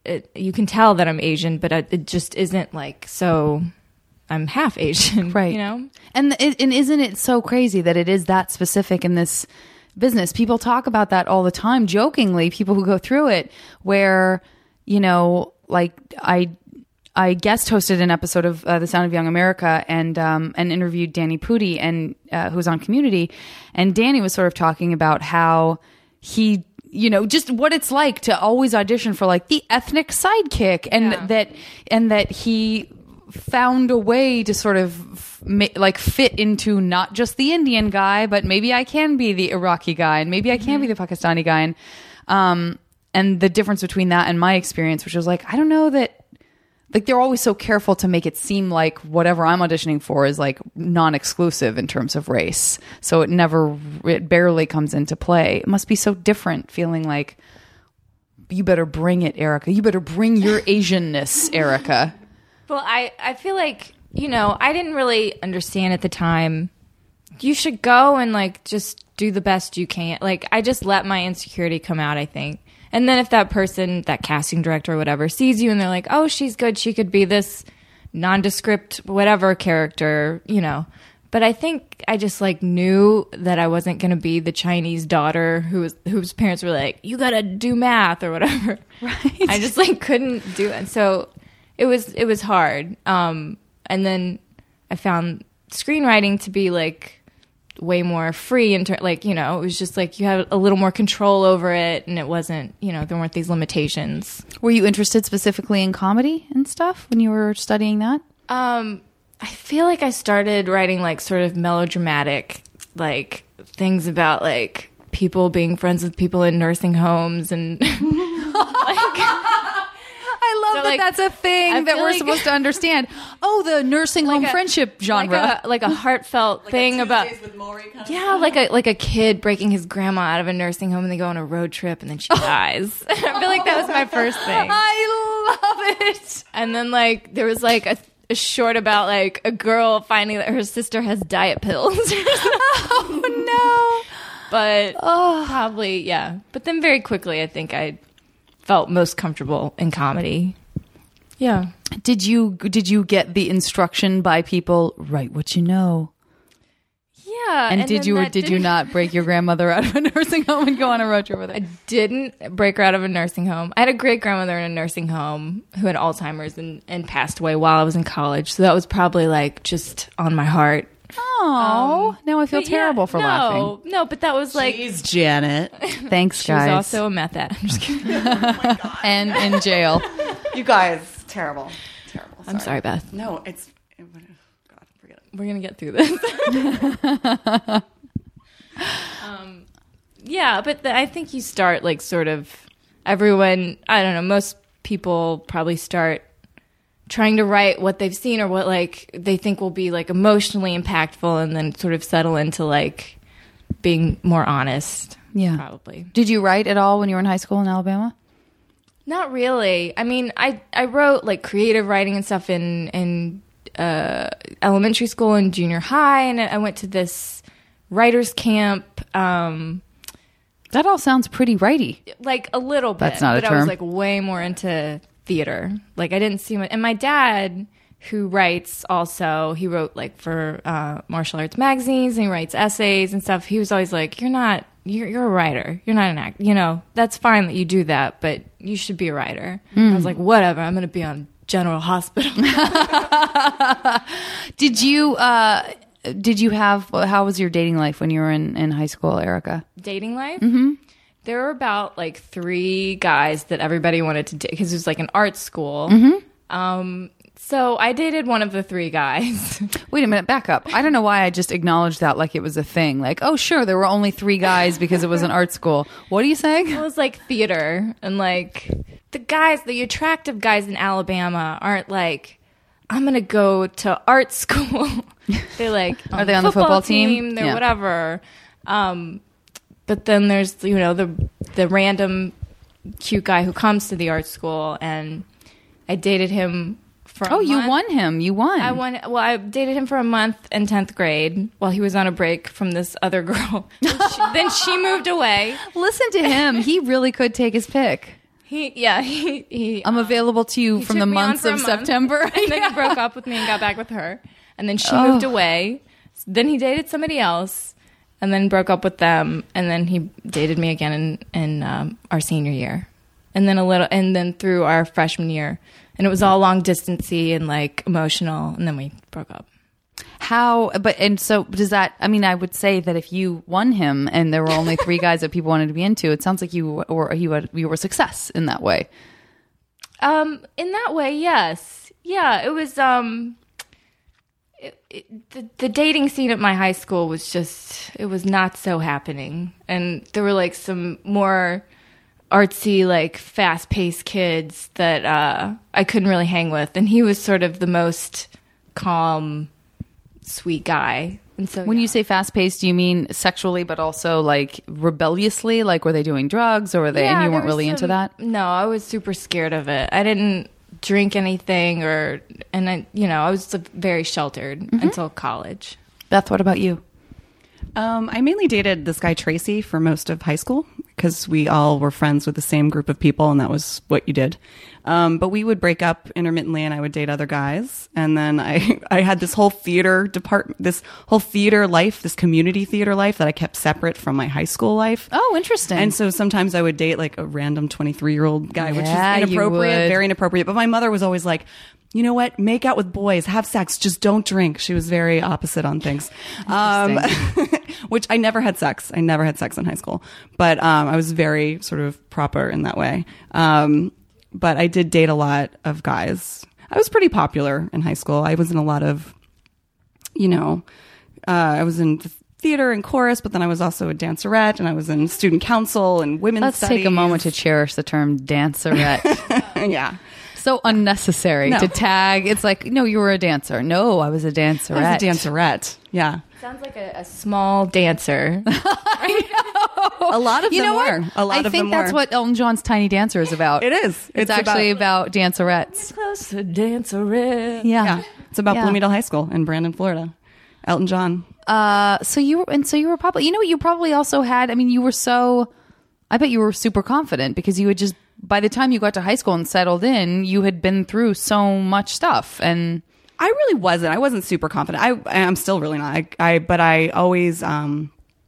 it, you can tell that I'm Asian, but I, it just isn't like so. I'm half Asian, Right. You know, And it, and isn't it so crazy that it is that specific in this business? People talk about that all the time, jokingly. People who go through it, where you know, like I, I guest hosted an episode of uh, The Sound of Young America, and um, and interviewed Danny Pudi, and uh, who's on Community, and Danny was sort of talking about how he, you know, just what it's like to always audition for like the ethnic sidekick, and Yeah. that and that he found a way to sort of ma- like fit into not just the Indian guy, but maybe I can be the Iraqi guy, and maybe I can be the Pakistani guy, and um and the difference between that and my experience, which was like, I don't know that, like, they're always so careful to make it seem like whatever I'm auditioning for is like non-exclusive in terms of race, so it never, it barely comes into play. It must be so different feeling like, you better bring it, Erica, you better bring your Asianness, Erica. Well, I, I feel like, you know, I didn't really understand at the time. You should go and, like, just do the best you can. Like, I just let my insecurity come out, I think. And then if that person, that casting director or whatever, sees you and they're like, oh, she's good, she could be this nondescript whatever character, you know. But I think I just, like, knew that I wasn't going to be the Chinese daughter who was, whose parents were like, you got to do math or whatever. Right. I just, like, couldn't do it. So it was it was hard. Um, and then I found screenwriting to be like way more free in ter- like, you know, it was just like you had a little more control over it, and it wasn't, you know, there weren't these limitations. Were you interested specifically in comedy and stuff when you were studying that? Um, I feel like I started writing like sort of melodramatic like things about like people being friends with people in nursing homes and like I love So, that like, that's a thing I that feel we're like- supposed to understand. Oh, the nursing home Like a- friendship genre. like a, like a heartfelt thing about yeah, like a like a kid breaking his grandma out of a nursing home and they go on a road trip and then she dies. I feel like that was my first thing. I love it. And then like there was like a, a short about like a girl finding that her sister has diet pills. Oh But Oh. probably yeah. But then very quickly I think I felt most comfortable in comedy. Yeah. no! Did you did you get the instruction by people? Write what you know. Yeah. And, did then you or that did you didn't- not break your grandmother out of a nursing home and go on a road trip with her? I didn't break her out of a nursing home. I had a great grandmother in a nursing home who had Alzheimer's and, and passed away while I was in college. So that was probably like just on my heart. Oh, now I feel But yeah, terrible for no, laughing. No, but that was like Jeez, Janet. Thanks, she was guys. also a meth addict. I'm just kidding. and in jail. You guys, terrible, terrible. I'm sorry, Beth. No, it's it, God, forget it. We're gonna get through this. um, yeah, but the, I think you start like sort of everyone. I don't know. Most people probably start trying to write what they've seen or what like they think will be like emotionally impactful, and then sort of settle into like being more honest. Yeah. Probably. Did you write at all when you were in high school in Alabama? Not really. I mean, I I wrote like creative writing and stuff in in uh, elementary school and junior high, and I went to this writers camp. Um, That all sounds pretty righty. like a little bit. That's not a but I was term. like way more into theater. Like I didn't see much. And my dad, who writes also, he wrote like for uh, martial arts magazines and he writes essays and stuff. He was always like, "You're not. You're, you're a writer. You're not an actor. You know, that's fine that you do that, but you should be a writer." I was like, "Whatever. I'm going to be on General Hospital." Did you uh did you have how was your dating life when you were in, in high school, Erica? Dating life. Mm-hmm. There were about like three guys that everybody wanted to date because it was like an art school. Mm-hmm. Um, so I dated one of the three guys. Wait a minute, back up. I don't know why I just acknowledged that like it was a thing. Like, oh sure, there were only three guys because it was an art school. What are you saying? It was like theater, and like the guys, the attractive guys in Alabama aren't like, I'm gonna go to art school. They're like, Are they on the football team? They're Yeah. whatever. Um, but then there's you know the the random cute guy who comes to the art school, and I dated him for. a Oh, you month. won him. You won. I won. Well, I dated him for a month in tenth grade while he was on a break from this other girl. Then she, then she moved away. Listen to him. He really could take his pick. He, yeah, he, he I'm um, available to you he from took the me on months for a of month, September. and then Yeah. he broke up with me and got back with her, and then she Oh. moved away. Then he dated somebody else, and then broke up with them, and then he dated me again in in um, our senior year, and then a little, and then through our freshman year, and it was all long distancey and like emotional, and then we broke up. How, but, and so does that, I mean, I would say that if you won him and there were only three guys that people wanted to be into, it sounds like you were, you had, you were a success in that way. Um, in that way, yes. Yeah, it was, um, it, it, the, the dating scene at my high school was just, it was not so happening. And there were like some more artsy, like fast paced kids that, uh, I couldn't really hang with. And he was sort of the most calm, sweet guy. And so When yeah. you say fast paced, do you mean sexually, but also like rebelliously? Like, were they doing drugs or were they, Yeah, and you there weren't was really into some- that? No, I was super scared of it. I didn't drink anything or, and I, you know, I was very sheltered Mm-hmm. until college. Beth, what about you? Um, I mainly dated this guy Tracy for most of high school because we all were friends with the same group of people, and that was what you did. Um, but we would break up intermittently, and I would date other guys. And then I, I had this whole theater department, this whole theater life, this community theater life that I kept separate from my high school life. Oh, interesting. And so sometimes I would date like a random twenty-three year old guy, which Yeah, is you inappropriate, would. very inappropriate. But my mother was always like, you know what? Make out with boys, have sex, just don't drink. She was very opposite on things. Um, which I never had sex. I never had sex in high school, but um, I was very sort of proper in that way. Um, but I did date a lot of guys. I was pretty popular in high school. I was in a lot of, you know, uh, I was in theater and chorus, but then I was also a dancerette, and I was in student council and women's Let's studies. take a moment to cherish the term dancerette. yeah. So unnecessary No. to tag. It's like, no, you were a dancer. No, I was a dancerette. I was a dancerette. Yeah. Sounds like a, a small dancer. A lot of You them know were. what? A lot I of think them that's were. what Elton John's Tiny Dancer is about. It is. It's, It's actually about, dancerettes. Close to dancerette. Yeah. Yeah. It's about Yeah. Bloomingdale High School in Brandon, Florida. Elton John. Uh, so you were, and so you were probably, you know what, you probably also had, I mean, you were so, I bet you were super confident because you had just, by the time you got to high school and settled in, you had been through so much stuff. And I really wasn't. I wasn't super confident. I I'm still really not. I, I but I always um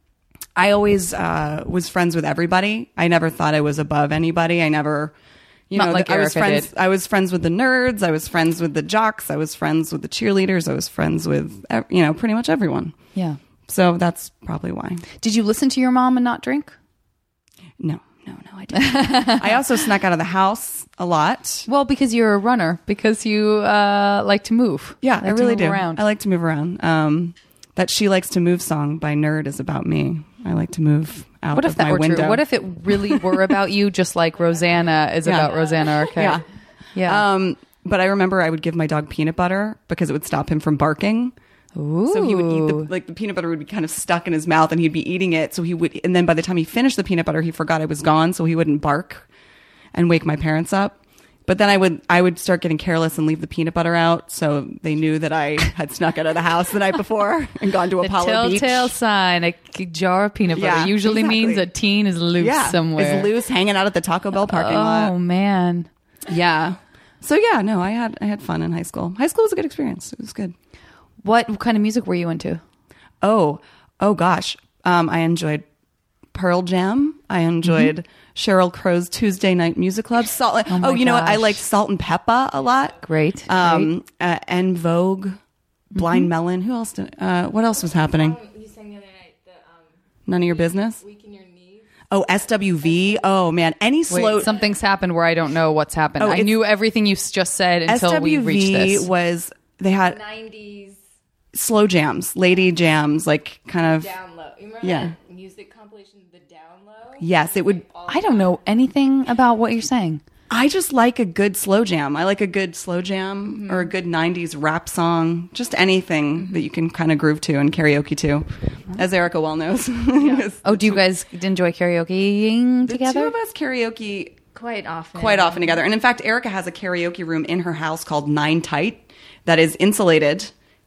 I always uh was friends with everybody. I never thought I was above anybody. I never you Not know like I was Erica friends did. I was friends with the nerds, I was friends with the jocks, I was friends with the cheerleaders, I was friends with ev- you know, pretty much everyone. yeah. So that's probably why. Did you listen to your mom and not drink? No, no, no, I didn't. I also snuck out of the house a lot. Well, because you're a runner, because you uh, like to move. Yeah, Like I to really move do. Around. I like to move around. Um, that She Likes to Move song by Nerd is about me. I like to move out What of if that my were window. true? What if it really were about you, just like Rosanna is Yeah. about Rosanna Arquette? Yeah. Yeah. Um, but I remember I would give my dog peanut butter because it would stop him from barking. Ooh. So he would eat the, like the peanut butter would be kind of stuck in his mouth and he'd be eating it. So he would, and then by the time he finished the peanut butter, he forgot I was gone. So he wouldn't bark and wake my parents up. But then I would, I would start getting careless and leave the peanut butter out. So they knew that I had snuck out of the house the night before and gone to the Apollo Beach. telltale sign, a k- jar of peanut butter Yeah, usually exactly. means a teen is loose Yeah. somewhere. Is loose hanging out at the Taco Bell parking oh lot. man. Yeah. So yeah, no, I had, I had fun in high school. High school was a good experience. It was good. What kind of music were you into? Oh, oh gosh. Um, I enjoyed Pearl Jam. I enjoyed Mm-hmm. Sheryl Crow's Tuesday Night Music Club. Salt. Oh, my you know what? I gosh. liked Salt and Peppa a lot. Great. Um, uh, En Vogue, Blind Melon. Who else? Did, uh, what else was happening? You sang the other night the um, None of your business. Weak in Your Knees. Oh, S W V. Oh man, any Wait, slow. something's happened where I don't know what's happened. Oh, I it's- knew everything you s- just said until we reached S W V this. was they had nineties slow jams, lady jams, like kind of. Down Low. You remember Yeah. that music compilation, The Down Low? Yes, it would. I don't know anything about what you're saying. I just like a good slow jam. I like a good slow jam Mm-hmm. or a good nineties rap song. Just anything Mm-hmm. that you can kind of groove to and karaoke to, as Erica well knows. Yes. Oh, do you guys enjoy karaokeing The together? two of us karaoke Quite often. quite often together. And in fact, Erica has a karaoke room in her house called Nine Tight that is insulated.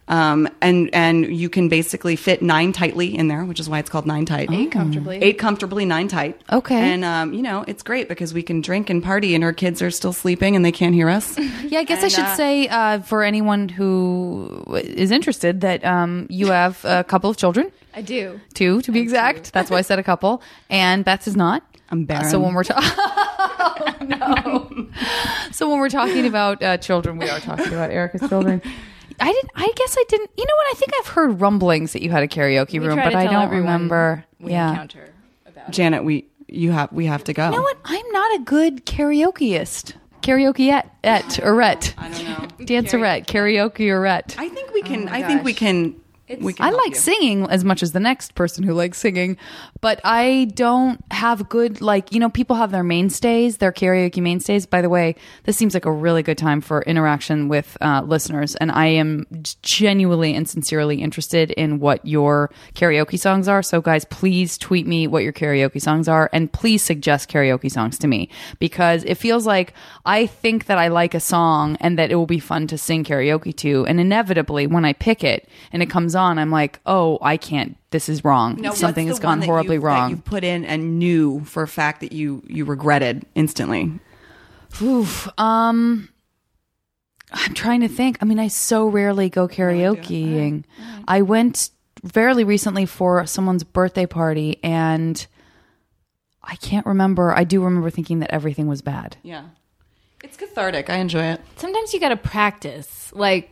Um, and and you can basically fit nine tightly in there, which is why it's called Nine Tight. Eight comfortably. Eight comfortably, nine tight. Okay. And, um, you know, it's great because we can drink and party and our kids are still sleeping and they can't hear us. Yeah, I guess I And, should uh, say uh, for anyone who is interested that um, you have a couple of children. I do. Two, to be exact. That's why I said a couple. And Beth is not. I'm barren. Uh, so when we're talking, oh, no. So when we're talking about uh, children, we are talking about Erica's children. I didn't. I guess I didn't. You know what? I think I've heard rumblings that you had a karaoke We room, try but to I tell don't everyone remember. We yeah. encounter about it. Janet, we you have we have to go. You know what? I'm not a good karaokeist. Karaoke-ette, et, orette. I don't know. Dancerette, karaoke-orette. I think we can. Oh my I think we gosh. can. It's- we can I help like you. singing as much as the next person who likes singing, but I don't have good, like, you know, people have their mainstays, their karaoke mainstays. By the way, this seems like a really good time for interaction with uh, listeners, and I am genuinely and sincerely interested in what your karaoke songs are. So, guys, please tweet me what your karaoke songs are, and please suggest karaoke songs to me, because it feels like I think that I like a song and that it will be fun to sing karaoke to, and inevitably, when I pick it and it comes on, I'm like, oh, I can't. This is wrong. No, what's Something the has one gone that horribly you, wrong. That you put in and knew for a fact that you you regretted instantly. Oof. Um, I'm trying to think. I mean, I so rarely go karaokeing. I went fairly recently for someone's birthday party, and I can't remember. I do remember thinking that everything was bad. Yeah, it's cathartic. I enjoy it. Sometimes you got to practice. Like,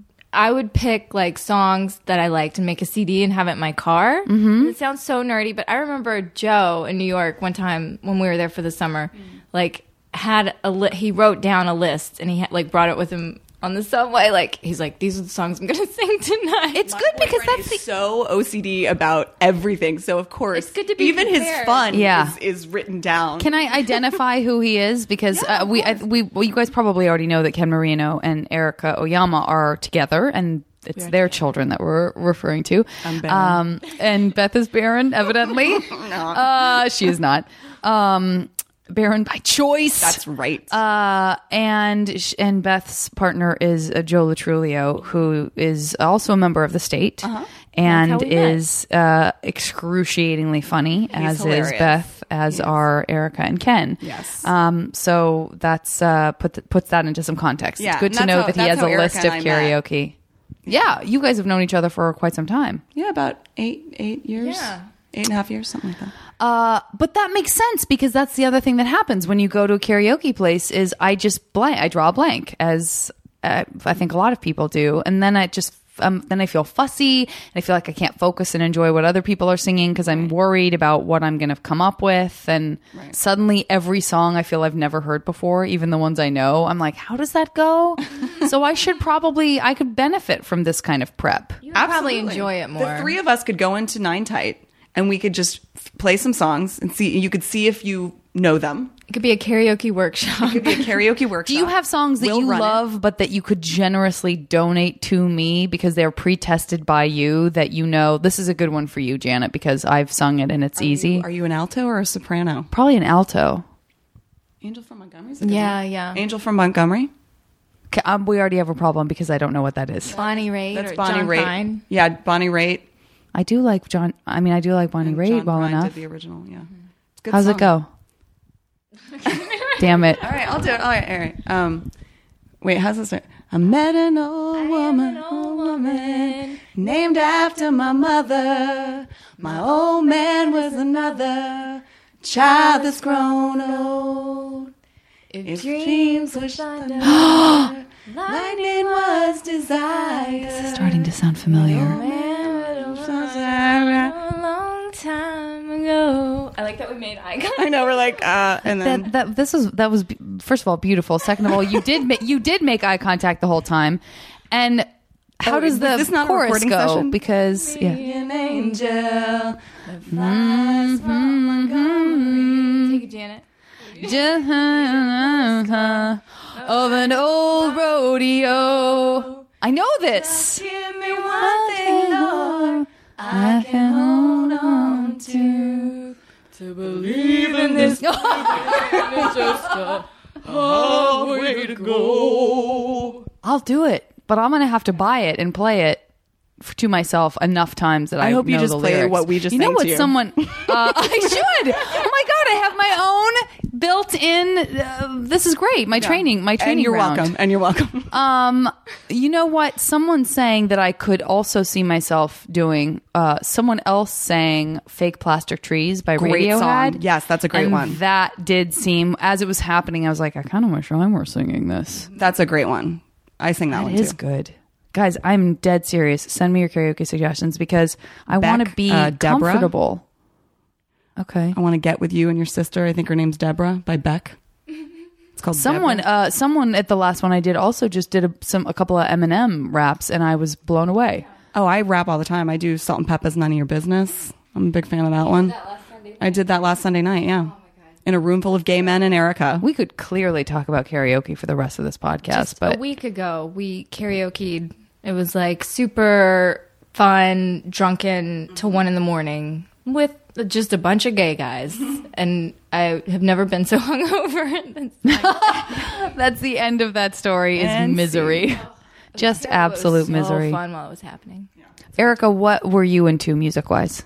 I would pick like songs that I liked and make a C D and have it in my car. Mm-hmm. It sounds so nerdy, but I remember Joe in New York one time when we were there for the summer, mm. like had a li- he wrote down a list and he had, like brought it with him on the subway. Like, he's like, these are the songs I'm going to sing tonight. It's good because that's the, so O C D about everything. So of course, It's good to be even his prepared. fun Yeah. is, is written down. Can I identify who he is? Because Yeah, uh, of we, I, course. we, well, you guys probably already know that Ken Marino and Erica Oyama are together, and it's their children that we're referring to. I'm barren. Um, and Beth is barren, evidently. No. uh, she is not. Um, barren by choice. That's right. Uh, and sh- and Beth's partner is uh, Joe Latrulio, who is also a member of the state, Uh-huh. and That's how we met. is uh, excruciatingly funny, as hilarious. is Beth, as Yes. are Erica and Ken. Yes. Um. So that's uh put th- puts that into some context. Yeah, It's good and to that's know how- that he that's has how a Erica list of and I met. karaoke. Yeah, you guys have known each other for quite some time. yeah, about eight eight years. Yeah. Eight and a half years, something like that. Uh, but that makes sense because that's the other thing that happens when you go to a karaoke place is I just blank, I draw a blank, as uh, I think a lot of people do, and then I just um, then I feel fussy and I feel like I can't focus and enjoy what other people are singing because I'm worried about what I'm going to come up with, and Right. suddenly every song I feel I've never heard before, even the ones I know, I'm like, how does that go? So I should probably I could benefit from this kind of prep. You would probably Absolutely. enjoy it more. The three of us could go into Nine Tight and we could just f- play some songs and see. You could see if you know them. It could be a karaoke workshop. It could be a karaoke workshop. Do you have songs that We'll you run it. love, but that you could generously donate to me because they're pre-tested by you? That you know this is a good one for you, Janet, because I've sung it and it's easy. Are you an alto or a soprano? Probably an alto. Angel from Montgomery. Is a good Yeah, one. yeah. Angel from Montgomery. Okay, um, we already have a problem because I don't know what that is. Bonnie Raitt That's or Bonnie John Raitt. Prine. Yeah, Bonnie Raitt. I do like John. I mean, I do like Bonnie And Raitt John well Prine enough. Did the original. Yeah. It's a good How's song. it go? Damn it! All right, I'll do it. All right, all right. Um, wait, how's this start? I met an old woman, old woman, named after my mother. My old man was another child that's grown old. If dreams were thunder, lightning was desire. This is starting to sound familiar. A long time ago. I like that we made eye contact. I know, we're like, uh, and then That, that this was that was be- first of all beautiful. Second of all, you did ma- you did make eye contact the whole time. And how Oh, does was the this not a chorus recording go? session? Because yeah. an angel that flies from Montgomery. Take it, Janet. Of an old rodeo. I know this. Give me one thing, Lord, I can hold on to. To believe in this hard way to go. I'll do it, but I'm gonna have to buy it and play it f- to myself enough times that I, I hope you know just the play lyrics. what we just You know sang what to you. someone? Uh, I should. Oh my god, I have my own built-in. Uh, this is great. My training. My training. And you're ground. welcome. And you're welcome. Um, you know what? Someone saying that I could also see myself doing. Uh, someone else sang "Fake Plastic Trees" by Great Radiohead. song. Yes, that's a great and one. That did seem, as it was happening, I was like, I kind of wish I were singing this. That's a great one. I sing that, That one is too. good. Guys, I'm dead serious. Send me your karaoke suggestions because I Beck, want to be uh, Deborah? comfortable. Okay. I want to get with you and your sister. I think her name's Deborah by Beck. It's called Someone, Deborah. uh, someone at the last one I did also just did a, some a couple of Eminem raps, and I was blown away. Oh, I rap all the time. I do Salt and Peppa's None of Your Business. I'm a big fan of that one. I did that last Sunday night, yeah. In a room full of gay men and Erica. We could clearly talk about karaoke for the rest of this podcast, Just but a week ago, we karaoke'd. It was like super fun, drunken till one in the morning with just a bunch of gay guys. And I have never been so hungover. that's the end of that story is And misery. Just absolute It was so misery. fun while it was happening. Erica, what were you into music-wise?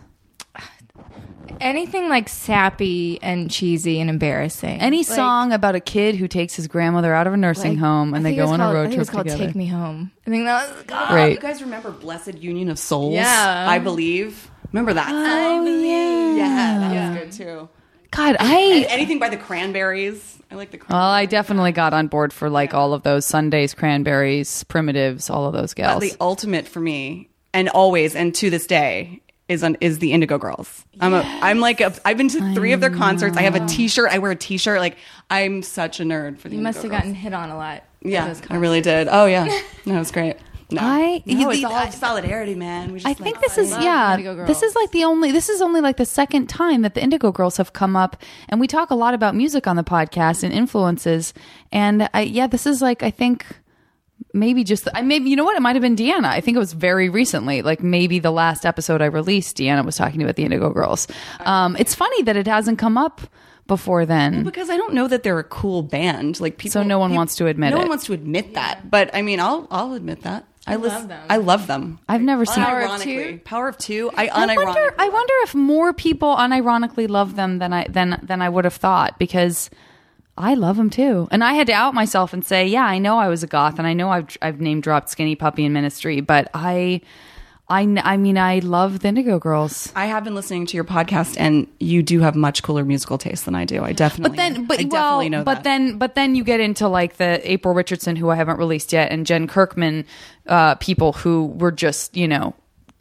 Anything like sappy and cheesy and embarrassing. Any Like- song about a kid who takes his grandmother out of a nursing like, home and I they think it go was on called- a I road think it trip was called together? Take Me Home. I think that was God. Great. You guys remember Blessed Union of Souls? Yeah. I believe. Remember that? Oh, yeah. Yeah, that Yeah. was good too. God, And I... anything by the Cranberries. I like the Well, Cranberries. I definitely got on board for like all of those Sundays, Cranberries, Primitives, all of those But gals. the ultimate for me, and always, and to this day, is on, is the Indigo Girls. I'm a, I'm like a, I've been to three of their concerts. I have a T-shirt. I wear a T-shirt. Like I'm such a nerd for the. You Indigo must have Girls. gotten hit on a lot. at Yeah, those I really did. Oh yeah, no, it was great. No, I- no, you- it's the- all I- solidarity, man. We just I like, think this is love yeah. Indigo Girls. This is like the only. This is only like the second time that the Indigo Girls have come up, and we talk a lot about music on the podcast and influences. And I, yeah, this is like I think maybe just I maybe you know what it might have been Deanna. I think it was very recently, like maybe the last episode I released. Deanna was talking about the Indigo Girls. Um, it's funny that it hasn't come up before then. because I don't know that they're a cool band. Like people, So no one peop- wants to admit no it. one wants to admit that. But I mean, I'll I'll admit that. I, love listen- them. I love them. I've never seen. Power of Unironically. Two? Power of Two. I I unironically. wonder. I wonder if more people unironically love them than I than than I would have thought because I love them too. And I had to out myself and say, yeah, I know I was a goth, and I know I've I've name dropped Skinny Puppy in Ministry, but I, I, I mean, I love the Indigo Girls. I have been listening to your podcast, and you do have much cooler musical taste than I do. I definitely. But then, but I well, definitely know but that. then, but then you get into like the April Richardson, who I haven't released yet, and Jen Kirkman, uh, people who were just you know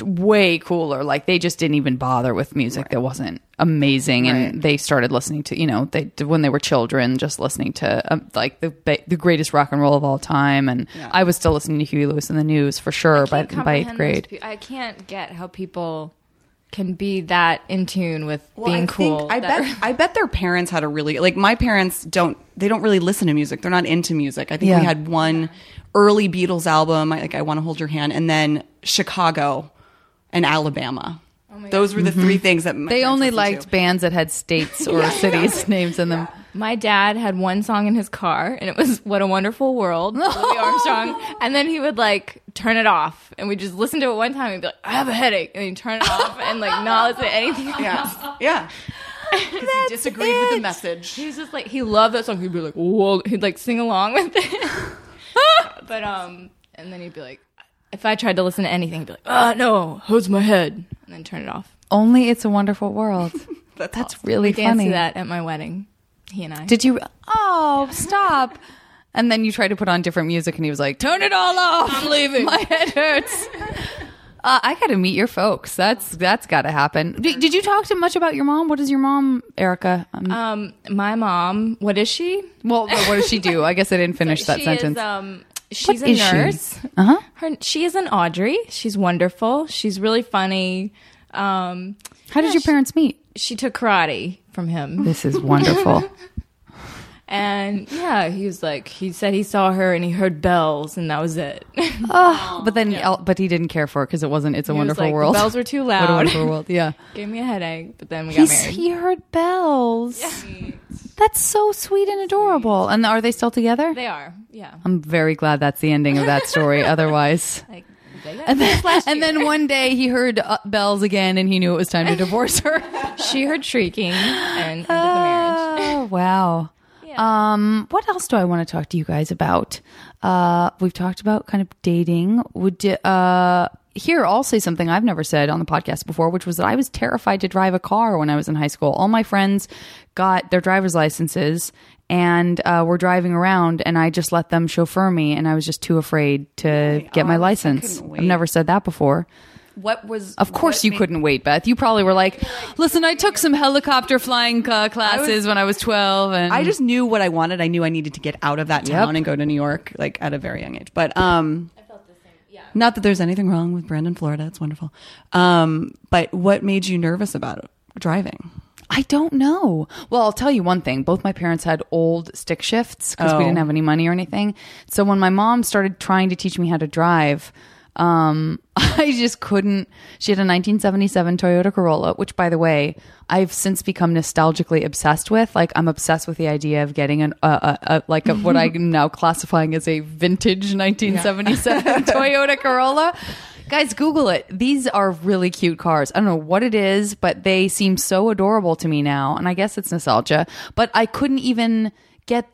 way cooler. Like they just didn't even bother with music that wasn't amazing, Right. and they started listening to you know they when they were children, just listening to um, like the ba- the greatest rock and roll of all time. And I was still listening to Huey Lewis and the News for sure by Can't by eighth comprehend grade. those pe- I can't get how people can be that in tune with Well, being I cool. think- I that- bet. I bet their parents had a really like. My parents don't. They don't really listen to music. They're not into music. I think Yeah. we had one early Beatles album. I, like I Want to Hold Your Hand, and then Chicago and Alabama. Those were the three things that my Mm-hmm. They parents only listened liked to. bands that had states or cities names in them. My dad had one song in his car, and it was "What a Wonderful World" Louis Armstrong. And then he would like turn it off, and we just listen to it one time and be like, "I have a headache," and he'd turn it off and like not listen to anything else. Yeah, yeah. Because he disagreed with the message. He was just like he loved that song. He'd be like, "Whoa," he'd like sing along with it. But um, and then he'd be like, if I tried to listen to anything, he'd be like, "Oh no, hurts my head," and then turn it off. Only It's a Wonderful World. That's, That's awesome. really We danced funny. to that at my wedding. He and I. Did you? Oh, stop! And then you tried to put on different music, and he was like, "Turn it all off! I'm leaving. My head hurts." Uh, I got to meet your folks. That's that's got to happen. Did, did you talk to much about your mom? What is your mom, Erica? Um, Um, my mom. What is she? well, what does she do? I guess I didn't finish that she sentence. Is, um, she's What a is she? nurse. Uh-huh. Her, she is an Audrey. She's wonderful. She's really funny. Um, How did your parents meet? she took karate from him. This is wonderful. And yeah, he was like, he said he saw her and he heard bells and that was it. Oh, but then, but he didn't care for it because it wasn't. It's a He was Wonderful like, World. The bells were too What a loud. Wonderful World. Yeah. Gave me a headache, but then we got He's, married. he heard bells. That's so sweet and adorable. And are they still together? They are, yeah. I'm very glad that's the ending of that story. Otherwise, Like And then, and then one day he heard uh, bells again, and he knew it was time to divorce her. She heard shrieking and ended the marriage. Oh, wow. Yeah. Um, what else do I want to talk to you guys about? Uh, we've talked about kind of dating. Would uh, here, I'll say something I've never said on the podcast before, which was that I was terrified to drive a car when I was in high school. All my friends got their driver's licenses and uh, were driving around, and I just let them chauffeur me, and I was just too afraid to Really? get my Oh, I license. couldn't I've wait. never said that before. What was? Of course what you made- couldn't wait, Beth. You probably were like, listen, I took some helicopter flying uh, classes when I was twelve. And I just knew what I wanted. I knew I needed to get out of that town Yep. and go to New York, like at a very young age. But um, I felt the same. Yeah. Not that there's anything wrong with Brandon, Florida. It's wonderful. Um, but what made you nervous about driving? I don't know. Well, I'll tell you one thing. Both my parents had old stick shifts because we Oh. didn't have any money or anything. So when my mom started trying to teach me how to drive, um, I just couldn't. She had a nineteen seventy-seven Toyota Corolla, which, by the way, I've since become nostalgically obsessed with. Like, I'm obsessed with the idea of getting an uh, uh, uh, like a, what I'm now classifying as a vintage nineteen seventy-seven Toyota Corolla. Guys, Google it. These are really cute cars. I don't know what it is, but they seem so adorable to me now. And I guess it's nostalgia. But I couldn't even get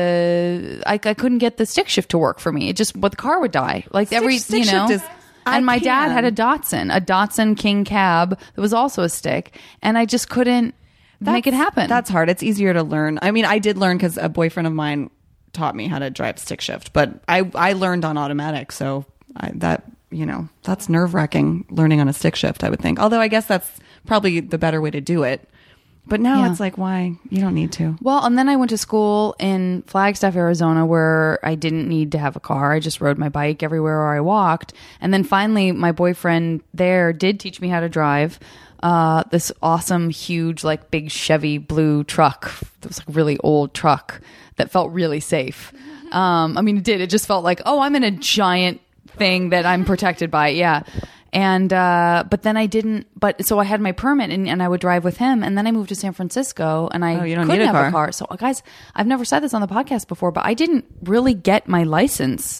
the I, I couldn't get the stick shift to work for me. It just, but the car would die. Like Stick- every, stick you know. shift is- I and my dad can. had a Datsun, a Datsun King cab that was also a stick, and I just couldn't make it That's- happen. That's hard. It's easier to learn. I mean, I did learn because a boyfriend of mine taught me how to drive stick shift, but I I learned on automatic. So I, that you know that's nerve wracking learning on a stick shift. I would think. Although I guess that's probably the better way to do it. But now Yeah. it's like, why? You don't need to. Well, and then I went to school in Flagstaff, Arizona, where I didn't need to have a car. I just rode my bike everywhere where I walked. And then finally, my boyfriend there did teach me how to drive uh, this awesome, huge, like big Chevy blue truck. It was like a really old truck that felt really safe. Um, I mean, it did. It just felt like, oh, I'm in a giant thing that I'm protected by. Yeah. And, uh, but then I didn't, but so I had my permit and, and I would drive with him. And then I moved to San Francisco and I Oh, you don't couldn't need a have car. a car. So guys, I've never said this on the podcast before, but I didn't really get my license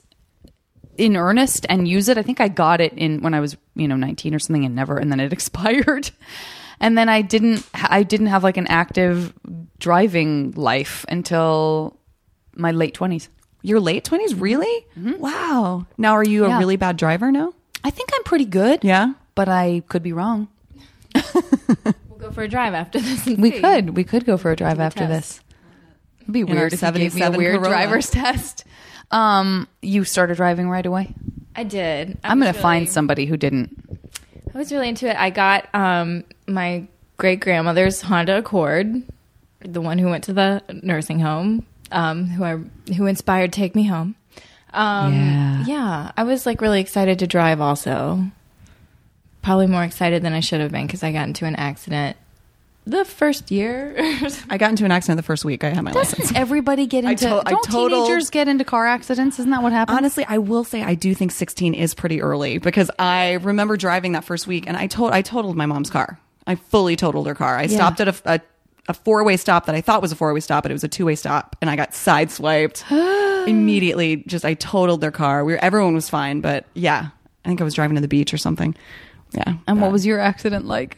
in earnest and use it. I think I got it in when I was, you know, nineteen or something and never, and then it expired. And then I didn't, I didn't have like an active driving life until my late twenties. Your late twenties, really? Wow. Now, are you a Yeah. really bad driver now? I think I'm pretty good. Yeah. But I could be wrong. We'll go for a drive after this. And We see. could. We could go for a drive the after test. this. It'd be In our weird if you gave me a seventy-seven weird Corolla. driver's test. Um, you started driving right away? I did. I I'm was going to find really- somebody who didn't. I was really into it. I got um, my great grandmother's Honda Accord, the one who went to the nursing home, um, who I who inspired Take Me Home. Um, Yeah. yeah, I was like really excited to drive. Also, probably more excited than I should have been because I got into an accident the first year. I got into an accident the first week I had my license. Everybody get I into. to- I don't totaled- teenagers get into car accidents? Isn't that what happens? Honestly, I will say I do think sixteen is pretty early because I remember driving that first week and I told I totaled my mom's car. I fully totaled her car. I Yeah. stopped at a, a, a four way stop that I thought was a four way stop, but it was a two way stop, and I got sideswiped immediately. Just I totaled their car. We were, everyone was fine, but yeah, I think I was driving to the beach or something. Yeah. And what bad. was your accident like?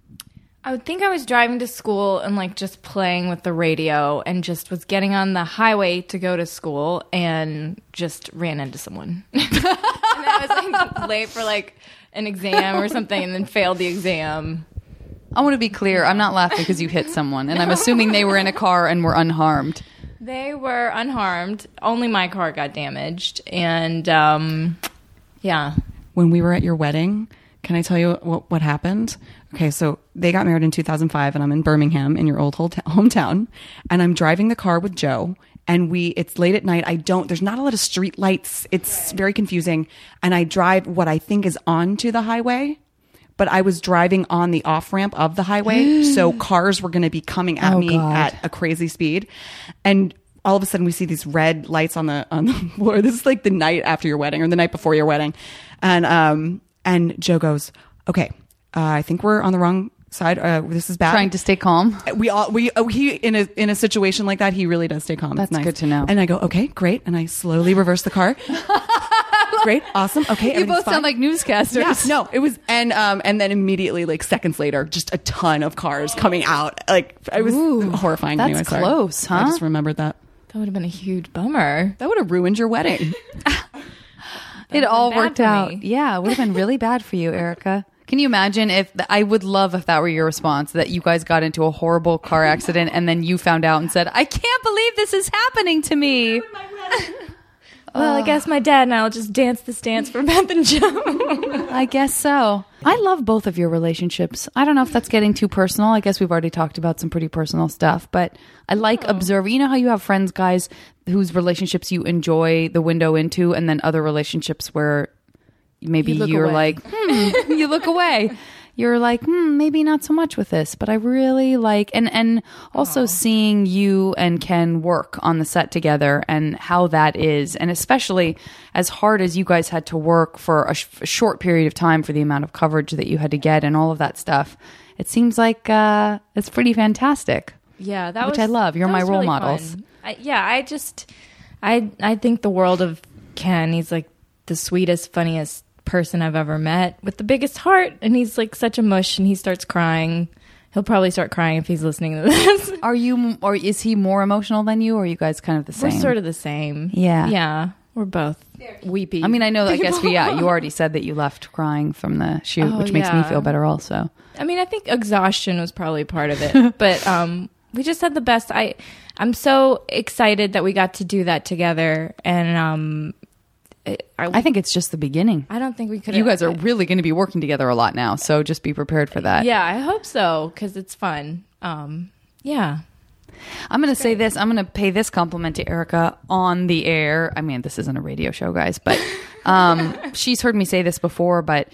I would think I was driving to school and like just playing with the radio and just was getting on the highway to go to school and just ran into someone. And I was like late for like an exam or something and then failed the exam. I want to be clear. I'm not laughing because you hit someone, and I'm assuming they were in a car and were unharmed. They were unharmed. Only my car got damaged. And um, yeah. when we were at your wedding, can I tell you what, what happened? Okay, so they got married in two thousand five, and I'm in Birmingham in your old hol- hometown, and I'm driving the car with Joe, and we it's late at night. I don't there's not a lot of street lights. It's very confusing, and I drive what I think is onto the highway, but I was driving on the off ramp of the highway, so cars were going to be coming at Oh, me God. at a crazy speed, and all of a sudden we see these red lights on the on the floor. This is like the night after your wedding or the night before your wedding, and um and Joe goes, okay, uh, I think we're on the wrong side. Uh, this is bad. Trying to stay calm. We all we oh, he in a in a situation like that he really does stay calm. It's That's nice. good to know. And I go, okay, great, and I slowly reverse the car. great, awesome, okay. You everything's both sound fine. like newscasters. Yeah, no, it was, and um, and then immediately, like seconds later, just a ton of cars coming out. Like it was Ooh, horrifying. that's anyway, sorry. close, huh? I just remembered that. That would have been a huge bummer. That would have ruined your wedding. It all bad worked for out. me. Yeah, it would have been really bad for you, Erica. Can you imagine if I would love if that were your response, that you guys got into a horrible car accident and then you found out and said, I can't believe this is happening to me. Well, I guess my dad and I will just dance this dance for Beth and Joe. I guess so. I love both of your relationships. I don't know if that's getting too personal. I guess we've already talked about some pretty personal stuff, but I like Oh. observing. You know how you have friends, guys, whose relationships you enjoy the window into, and then other relationships where maybe You look you're away. like, hmm, you look away. You're like, hmm, maybe not so much with this, but I really like, and, and also seeing you and Ken work on the set together and how that is. And especially as hard as you guys had to work for a, sh- a short period of time for the amount of coverage that you had to get and all of that stuff. It seems like, uh, it's pretty fantastic. Yeah, that Which was, I love. You're that my was role really models. fun. I, yeah, I just, I, I think the world of Ken. He's like the sweetest, funniest person I've ever met with the biggest heart, and he's like such a mush, and he starts crying. He'll probably start crying if he's listening to this. Are you, or is he more emotional than you, or are you guys kind of the We're same? sort of the same. Yeah. Yeah. We're both weepy. I mean, I know, I guess, but yeah, you already said that you left crying from the shoot, Oh, which makes me yeah. feel better also. I mean, I think exhaustion was probably part of it, but um, we just had the best. I, I'm so excited that we got to do that together, and um, it, I, I think it's just the beginning. I don't think we could. You guys are really going to be working together a lot now, so just be prepared for that. Yeah, I hope so, because it's fun. Um, yeah. I'm going to say this. I'm going to pay this compliment to Erica on the air. I mean, this isn't a radio show, guys, but um, she's heard me say this before, but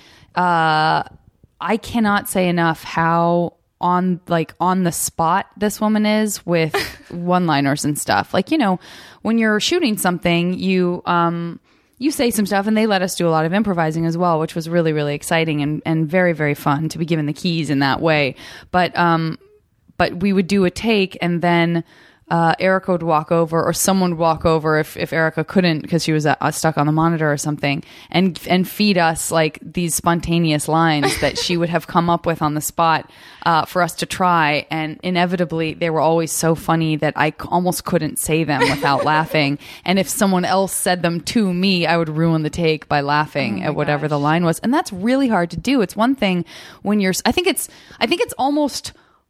uh, I cannot say enough how on like on the spot this woman is with one-liners and stuff. Like, you know, when you're shooting something, you um, you say some stuff, and they let us do a lot of improvising as well, which was really, really exciting and, and very, very fun to be given the keys in that way. But um, but we would do a take, and then uh, Erica would walk over, or someone would walk over if, if Erica couldn't because she was uh, stuck on the monitor or something, and and feed us like these spontaneous lines that she would have come up with on the spot uh, for us to try. And inevitably, they were always so funny that I c- almost couldn't say them without laughing. And if someone else said them to me, I would ruin the take by laughing Oh at whatever the line was. And that's really hard to do. It's one thing when you're, I think it's, I think it's almost,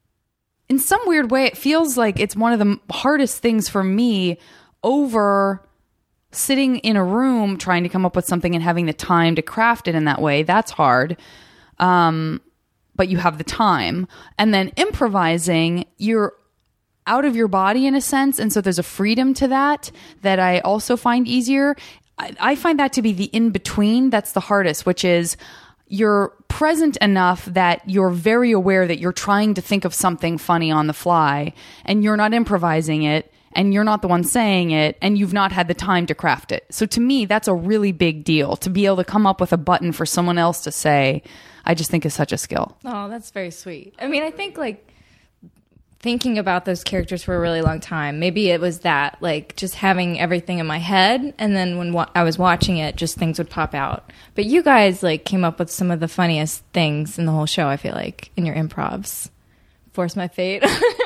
in some weird way, it feels like it's one of the hardest things for me over sitting in a room trying to come up with something and having the time to craft it in that way. That's hard. Um, but you have the time. And then improvising, you're out of your body in a sense. And so there's a freedom to that that I also find easier. I, I find that to be the in-between that's the hardest, which is you're present enough that you're very aware that you're trying to think of something funny on the fly, and you're not improvising it, and you're not the one saying it, and you've not had the time to craft it. So to me, that's a really big deal to be able to come up with a button for someone else to say. I just think is such a skill. Oh, that's very sweet. I mean, I think like thinking about those characters for a really long time, maybe it was that, like just having everything in my head, and then when wa- I was watching it, just things would pop out. But you guys like came up with some of the funniest things in the whole show, I feel like, in your improvs. Force My Fate.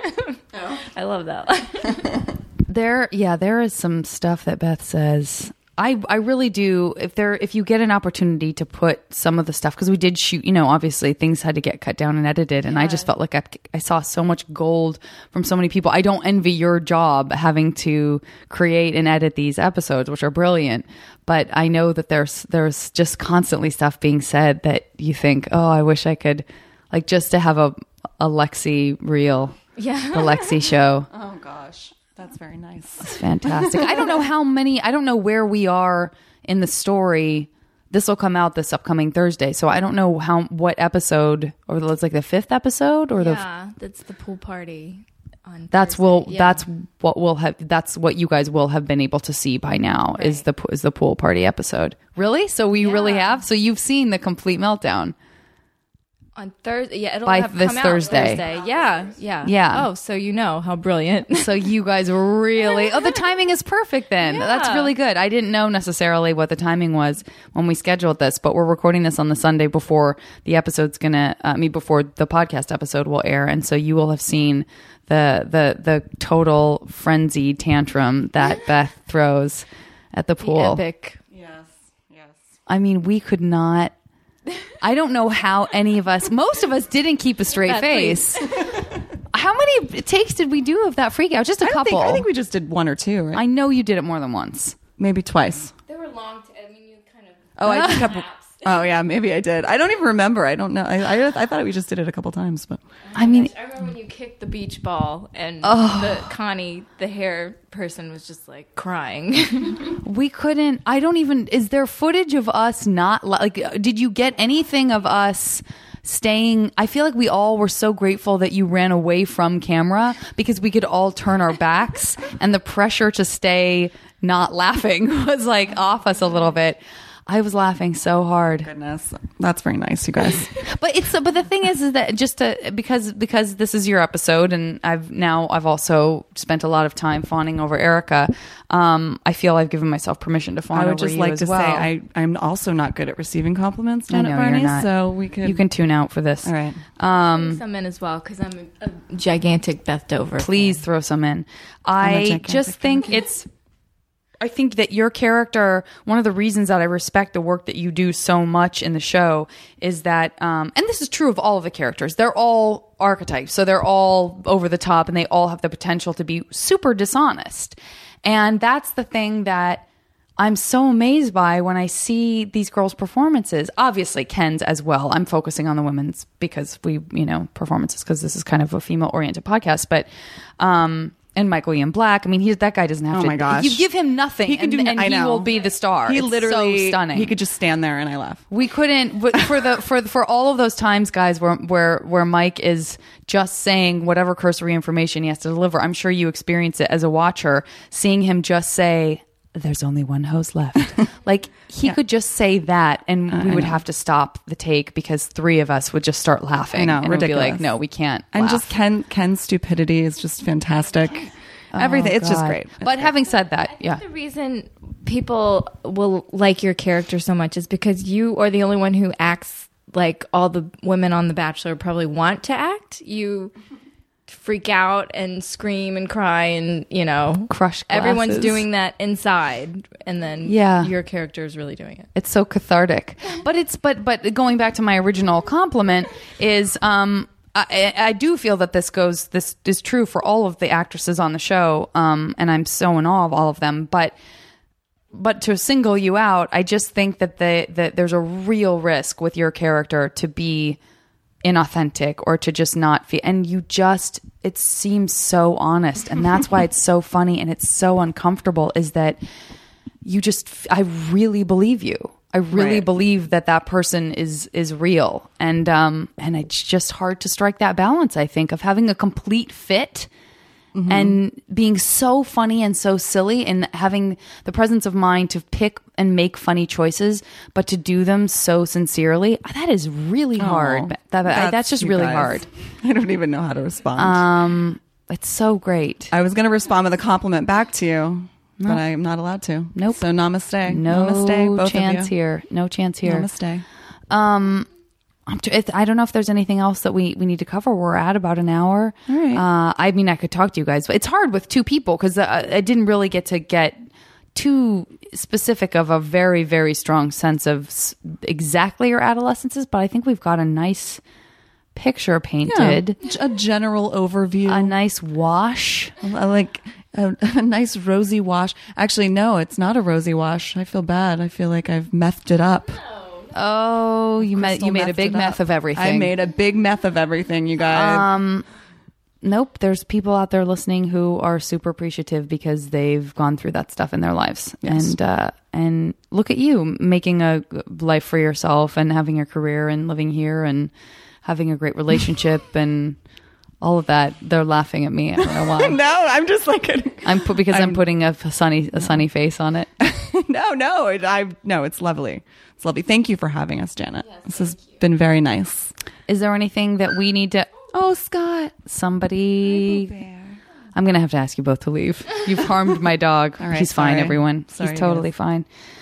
Oh. I love that. There, yeah, there is some stuff that Beth says. I, I really do. If there, if you get an opportunity to put some of the stuff, because we did shoot, you know, obviously things had to get cut down and edited, and I just felt like I, I saw so much gold from so many people. I don't envy your job having to create and edit these episodes, which are brilliant. But I know that there's there's just constantly stuff being said that you think, oh, I wish I could, like, just to have a a Lexi reel, Yeah. the Lexi show. Oh gosh, that's very nice. It's fantastic. I don't know how many, I don't know where we are in the story. This will come out this upcoming Thursday. So I don't know how, what episode, or it's like the fifth episode or the, Yeah, that's the pool party. On that's Thursday. will, Yeah. that's what we'll have, that's what you guys will have been able to see by now is Right. the, is the pool party episode. Really? So we really Yeah. have? So you've seen the complete meltdown. On Thursday, yeah, it'll By have this come out Thursday. Thursday. Yeah, yeah, Yeah. Oh, so you know how brilliant. So you guys really, oh, the timing is perfect then. Yeah. That's really good. I didn't know necessarily what the timing was when we scheduled this, but we're recording this on the Sunday before the episode's gonna, uh, I mean, before the podcast episode will air. And so you will have seen the, the, the total frenzy tantrum that Beth throws at the pool. Epic. Yes, yes. I mean, we could not, I don't know how any of us, most of us didn't keep a straight That face. How many takes did we do of that freak out? Just a I don't couple. think, I think we just did one or two, right? I know you did it more than once. Maybe twice. They were long. T- I mean, you kind of. Oh, I did a couple. Oh, yeah, maybe I did. I don't even remember. I don't know. I, I, I thought we just did it a couple times, but I mean, I remember when you kicked the beach ball and Oh. the Connie, the hair person, was just like crying. we couldn't. I don't even. Is there footage of us not like? Did you get anything of us staying? I feel like we all were so grateful that you ran away from camera because we could all turn our backs, and the pressure to stay not laughing was like off us a little bit. I was laughing so hard. goodness, that's very nice, you guys. But it's but the thing is is that just to, because because this is your episode and I've now I've also spent a lot of time fawning over Erica. Um, I feel I've given myself permission to fawn I over would just you like as to well. say I, I'm also not good at receiving compliments I down know at you're Barney's, not. so we could. You can tune out for this. All right. Um, Some in as well because I'm a, a gigantic Beth Dover. please throw some in. a I gigantic just think fan. it's. I think that your character, one of the reasons that I respect the work that you do so much in the show is that, um, and this is true of all of the characters, they're all archetypes. So they're all over the top and they all have the potential to be super dishonest. And that's the thing that I'm so amazed by when I see these girls' performances. Obviously, Ken's as well. I'm focusing on the women's because we, you know, performances, because this is kind of a female-oriented podcast. But, um, and Michael Ian Black. I mean, he's that guy doesn't have Oh to. my gosh. You give him nothing, He can and, do- and I he know. will be the star. He It's literally so stunning. He could just stand there and I laugh. We couldn't but for the for for all of those times, guys, where where where Mike is just saying whatever cursory information he has to deliver. I'm sure you experience it as a watcher, seeing him just say, "There's only one hose left." Like he could just say that, and Uh, we would have to stop the take because three of us would just start laughing. I know, and it would be ridiculous. like, no, we can't. And laugh. just Ken Ken's stupidity is just fantastic. Everything. Oh, It's just God. great. It's But great. having said that, yeah. The reason people will like your character so much is because you are the only one who acts like all the women on The Bachelor probably want to act. You freak out and scream and cry and, you know, Crush everyone's glasses. doing that inside, and then Yeah. your character is really doing it. It's so cathartic. But it's but but going back to my original compliment is um I, I do feel that this goes this is true for all of the actresses on the show, um and I'm so in awe of all of them. But but to single you out, I just think that the that there's a real risk with your character to be inauthentic or to just not feel, and you just it seems so honest, and that's why it's so funny and it's so uncomfortable, is that you just I really believe you. I really Right. believe that that person is is real, and um and it's just hard to strike that balance, I think, of having a complete fit and being so funny and so silly and having the presence of mind to pick and make funny choices, but to do them so sincerely. That is really hard. That, that's, just you really guys. hard. I don't even know how to respond. Um, it's so great. I was going to respond with a compliment back to you, but I'm not allowed to. Nope. So namaste. No namaste, both chance of you. here. No chance here. Namaste. Um, I'm tr- it's- I don't know if there's anything else that we, we need to cover. We're at about an hour. All right. Uh, I mean, I could talk to you guys, but it's hard with two people because uh, I didn't really get to get too specific of a very, very strong sense of s- exactly your adolescences. But I think we've got a nice picture painted, Yeah. A general overview. a nice wash. I like a, a nice rosy wash. Actually, no, it's not a rosy wash. I feel bad. I feel like I've methed it up. Oh, you made you made a Methed big it up. meth of everything. I made a big meth of everything, you guys. Um, nope. There's people out there listening who are super appreciative because they've gone through that stuff in their lives. Yes. And, uh, and look at you making a life for yourself and having a career and living here and having a great relationship and all of that. They're laughing at me. I don't know why. no, I'm just like, I'm put because I'm, I'm- putting a sunny, a sunny face on it. no, no, it, I no, it's lovely. It's lovely. Thank you for having us, Janet. Yes, this has you. been very nice. Is there anything that we need to? Oh, Scott, somebody. I'm gonna have to ask you both to leave. You've harmed my dog. All right, He's fine, sorry. everyone. Sorry, He's totally fine.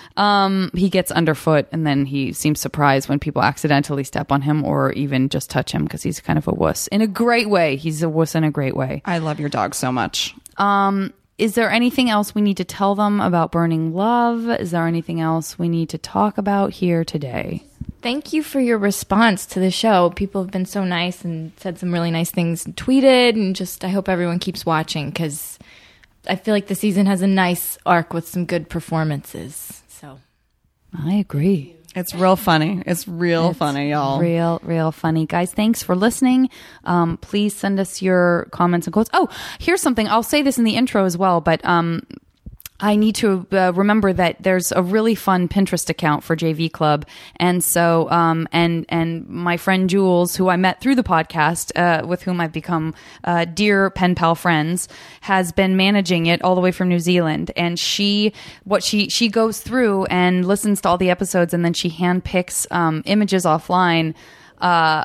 Um, he gets underfoot, and then he seems surprised when people accidentally step on him or even just touch him because he's kind of a wuss in a great way. He's a wuss in a great way. I love your dog so much. Um. Is there anything else we need to tell them about Burning Love? Is there anything else we need to talk about here today? Thank you for your response to the show. People have been so nice and said some really nice things and tweeted, and just I hope everyone keeps watching because I feel like the season has a nice arc with some good performances. So I agree. It's real funny. It's real it's funny, y'all. Real, real funny. Guys, thanks for listening. Um, please send us your comments and quotes. Oh, here's something. I'll say this in the intro as well, but um, I need to uh, remember that there's a really fun Pinterest account for J V Club. And so, um, and, and my friend Jules, who I met through the podcast, uh, with whom I've become, uh, dear pen pal friends, has been managing it all the way from New Zealand. And she, what she, she goes through and listens to all the episodes, and then she handpicks, um, images offline, uh,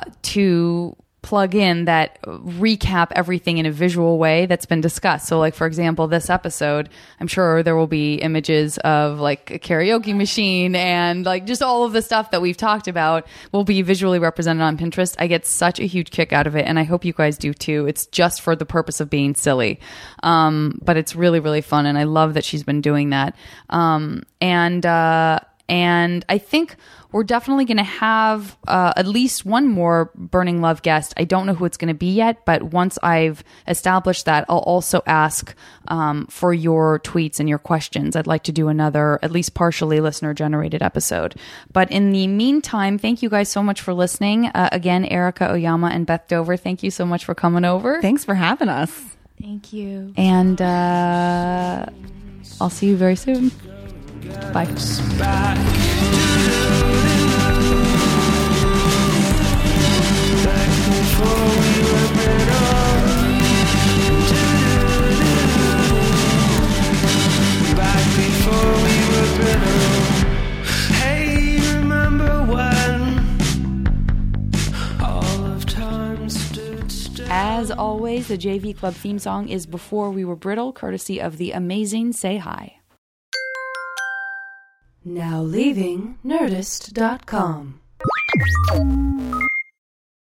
to plug in that recap everything in a visual way that's been discussed. So like, for example, this episode, I'm sure there will be images of like a karaoke machine and like just all of the stuff that we've talked about will be visually represented on Pinterest. I get such a huge kick out of it, and I hope you guys do too. It's just for the purpose of being silly. Um, but it's really, really fun, and I love that she's been doing that. Um, and, uh, and I think we're definitely going to have uh, at least one more Burning Love guest. I don't know who it's going to be yet, but once I've established that, I'll also ask um, for your tweets and your questions. I'd like to do another, at least partially listener-generated episode. But in the meantime, thank you guys so much for listening. Uh, again, Erica Oyama and Beth Dover, thank you so much for coming over. Thanks for having us. Thank you. And uh, I'll see you very soon. Bye. As always, the J V Club theme song is Before We Were Brittle, courtesy of the amazing Say Hi. Now leaving Nerdist dot com.